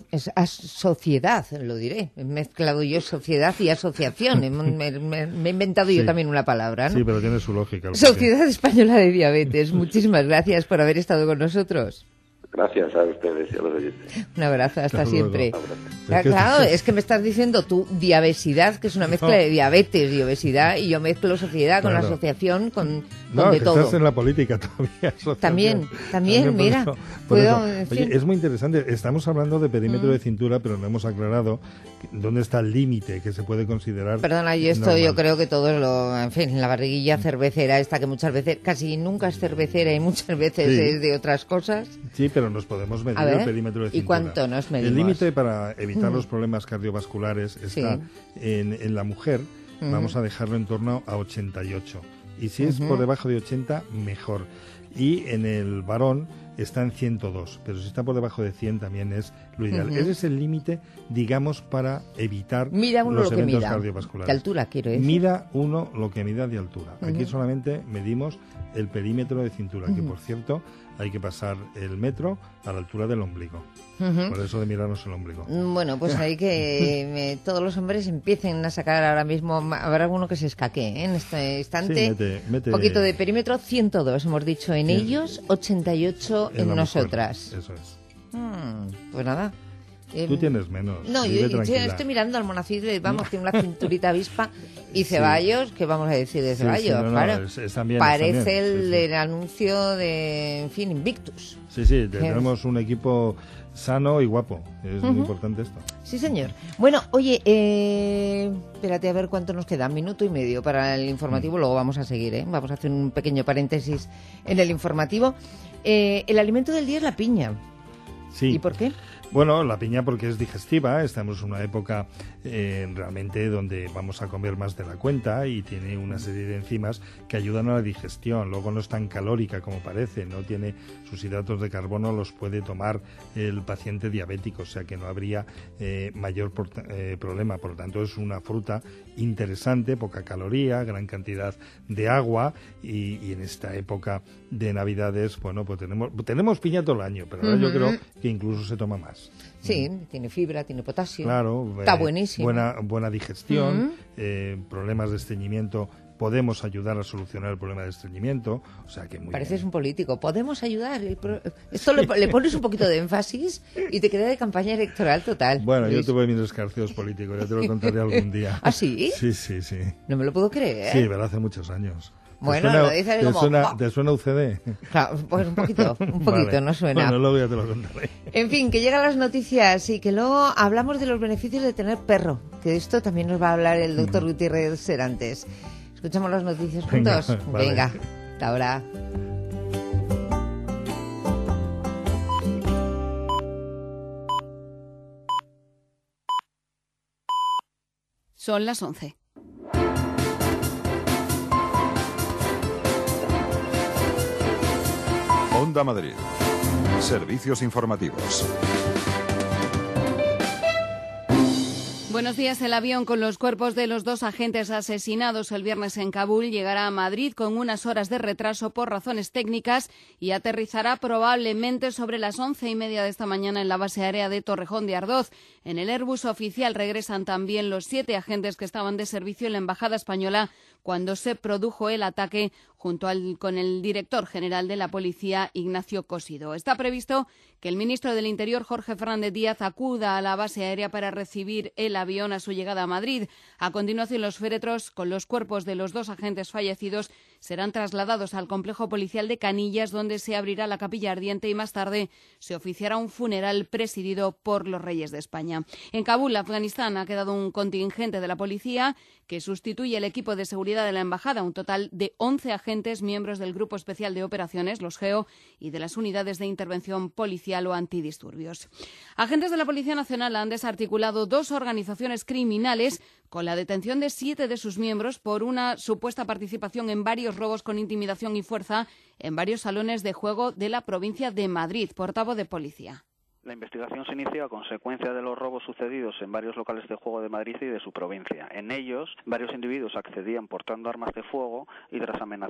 A: lo diré, he mezclado yo sociedad y asociación, me he inventado yo también una palabra, ¿no?
K: Sí, pero tiene su lógica.
A: Sociedad Española de Diabetes, muchísimas gracias por haber estado con nosotros.
L: Gracias a ustedes y a los oyentes.
A: Un abrazo, hasta siempre. Claro, es que me estás diciendo tú diabesidad, que es una mezcla de diabetes y obesidad, y yo mezclo sociedad con asociación, con de todo.
K: Estás en la política todavía.
A: También, mira.
K: Oye, es muy interesante. Estamos hablando de perímetro de cintura, pero no hemos aclarado dónde está el límite que se puede considerar.
A: Perdona, yo creo que todo la barriguilla cervecera esta, que muchas veces, casi nunca es cervecera y muchas veces es de otras cosas.
K: Sí, pero nos podemos medir el perímetro de cintura.
A: ¿Y cuánto nos medimos?
K: El límite para evitar los problemas cardiovasculares está en la mujer, vamos a dejarlo en torno a 88. Y si es por debajo de 80, mejor. Y en el varón está en 102, pero si está por debajo de 100 también es lo ideal. Ese es el límite, digamos, para evitar los eventos cardiovasculares.
A: ¿Qué altura quiero decir?
K: Mida uno lo que mida de altura. Aquí solamente medimos el perímetro de cintura, que por cierto hay que pasar el metro a la altura del ombligo. Por eso de mirarnos el ombligo.
A: Bueno, pues hay que todos los hombres empiecen a sacar ahora mismo, habrá alguno que se escaquee en este instante.
K: Sí, mete
A: un poquito de perímetro, 102 hemos dicho en ellos, 88 en nosotras.
K: Mujer, eso es.
A: Pues nada.
K: Tú tienes menos.
A: No, yo estoy mirando al Monacid, vamos, tiene una cinturita avispa. Y Ceballos, ¿qué vamos a decir de Ceballos? Claro. Parece el anuncio de, en fin, Invictus.
K: Sí, tenemos un equipo sano y guapo. Es muy importante esto.
A: Sí, señor. Bueno, oye, espérate a ver cuánto nos queda. 1 minuto y medio para el informativo, luego vamos a seguir, ¿eh? Vamos a hacer un pequeño paréntesis en el informativo. El alimento del día es la piña.
K: Sí.
A: ¿Y por qué?
K: Bueno, la piña porque es digestiva, estamos en una época realmente donde vamos a comer más de la cuenta y tiene una serie de enzimas que ayudan a la digestión. Luego no es tan calórica como parece, no tiene sus hidratos de carbono, los puede tomar el paciente diabético, o sea que no habría mayor problema. Por lo tanto, es una fruta interesante, poca caloría, gran cantidad de agua y en esta época de Navidades, bueno, pues tenemos piña todo el año, pero ahora yo creo que incluso se toma más.
A: Sí, tiene fibra, tiene potasio.
K: Claro,
A: está buenísimo.
K: Buena digestión, problemas de estreñimiento. Podemos ayudar a solucionar el problema de estreñimiento, o sea que muy
A: Pareces
K: bien.
A: un político. Podemos ayudar. Esto le pones un poquito de énfasis y te queda de campaña electoral total.
K: Bueno,
A: Luis.
K: yo tuve mis escarceos políticos, ya te lo contaré algún día.
A: ¿Ah, sí?
K: Sí.
A: No me lo puedo creer.
K: Sí, pero hace muchos años.
A: Bueno, lo dices como...
K: ¿Te suena UCD?
A: Claro, pues un poquito,
K: Vale.
A: no suena.
K: Bueno, luego ya te lo contaré.
A: En fin, que llegan las noticias y que luego hablamos de los beneficios de tener perro, que de esto también nos va a hablar el doctor Gutiérrez Serantes. Escuchamos las noticias juntos.
K: Vale.
A: Venga, hasta ahora.
M: Son las 11.
N: Onda Madrid. Servicios informativos.
M: Buenos días. El avión con los cuerpos de los 2 agentes asesinados el viernes en Kabul llegará a Madrid con unas horas de retraso por razones técnicas y aterrizará probablemente sobre las 11:30 de esta mañana en la base aérea de Torrejón de Ardoz. En el Airbus oficial regresan también los 7 agentes que estaban de servicio en la Embajada Española cuando se produjo el ataque junto con el director general de la Policía, Ignacio Cosido. Está previsto que el ministro del Interior, Jorge Fernández Díaz, acuda a la base aérea para recibir el avión a su llegada a Madrid. A continuación, los féretros con los cuerpos de los 2 agentes fallecidos serán trasladados al complejo policial de Canillas, donde se abrirá la capilla ardiente y más tarde se oficiará un funeral presidido por los reyes de España. En Kabul, Afganistán, ha quedado un contingente de la policía que sustituye el equipo de seguridad de la embajada, un total de 11 agentes miembros del Grupo Especial de Operaciones, los GEO, y de las unidades de intervención policial o antidisturbios. Agentes de la Policía Nacional han desarticulado 2 organizaciones criminales con la detención de 7 de sus miembros por una supuesta participación en varios robos con intimidación y fuerza en varios salones de juego de la provincia de Madrid. Portavoz de Policía.
O: La investigación se inició a consecuencia de los robos sucedidos en varios locales de juego de Madrid y de su provincia. En ellos, varios individuos accedían portando armas de fuego y tras amenazar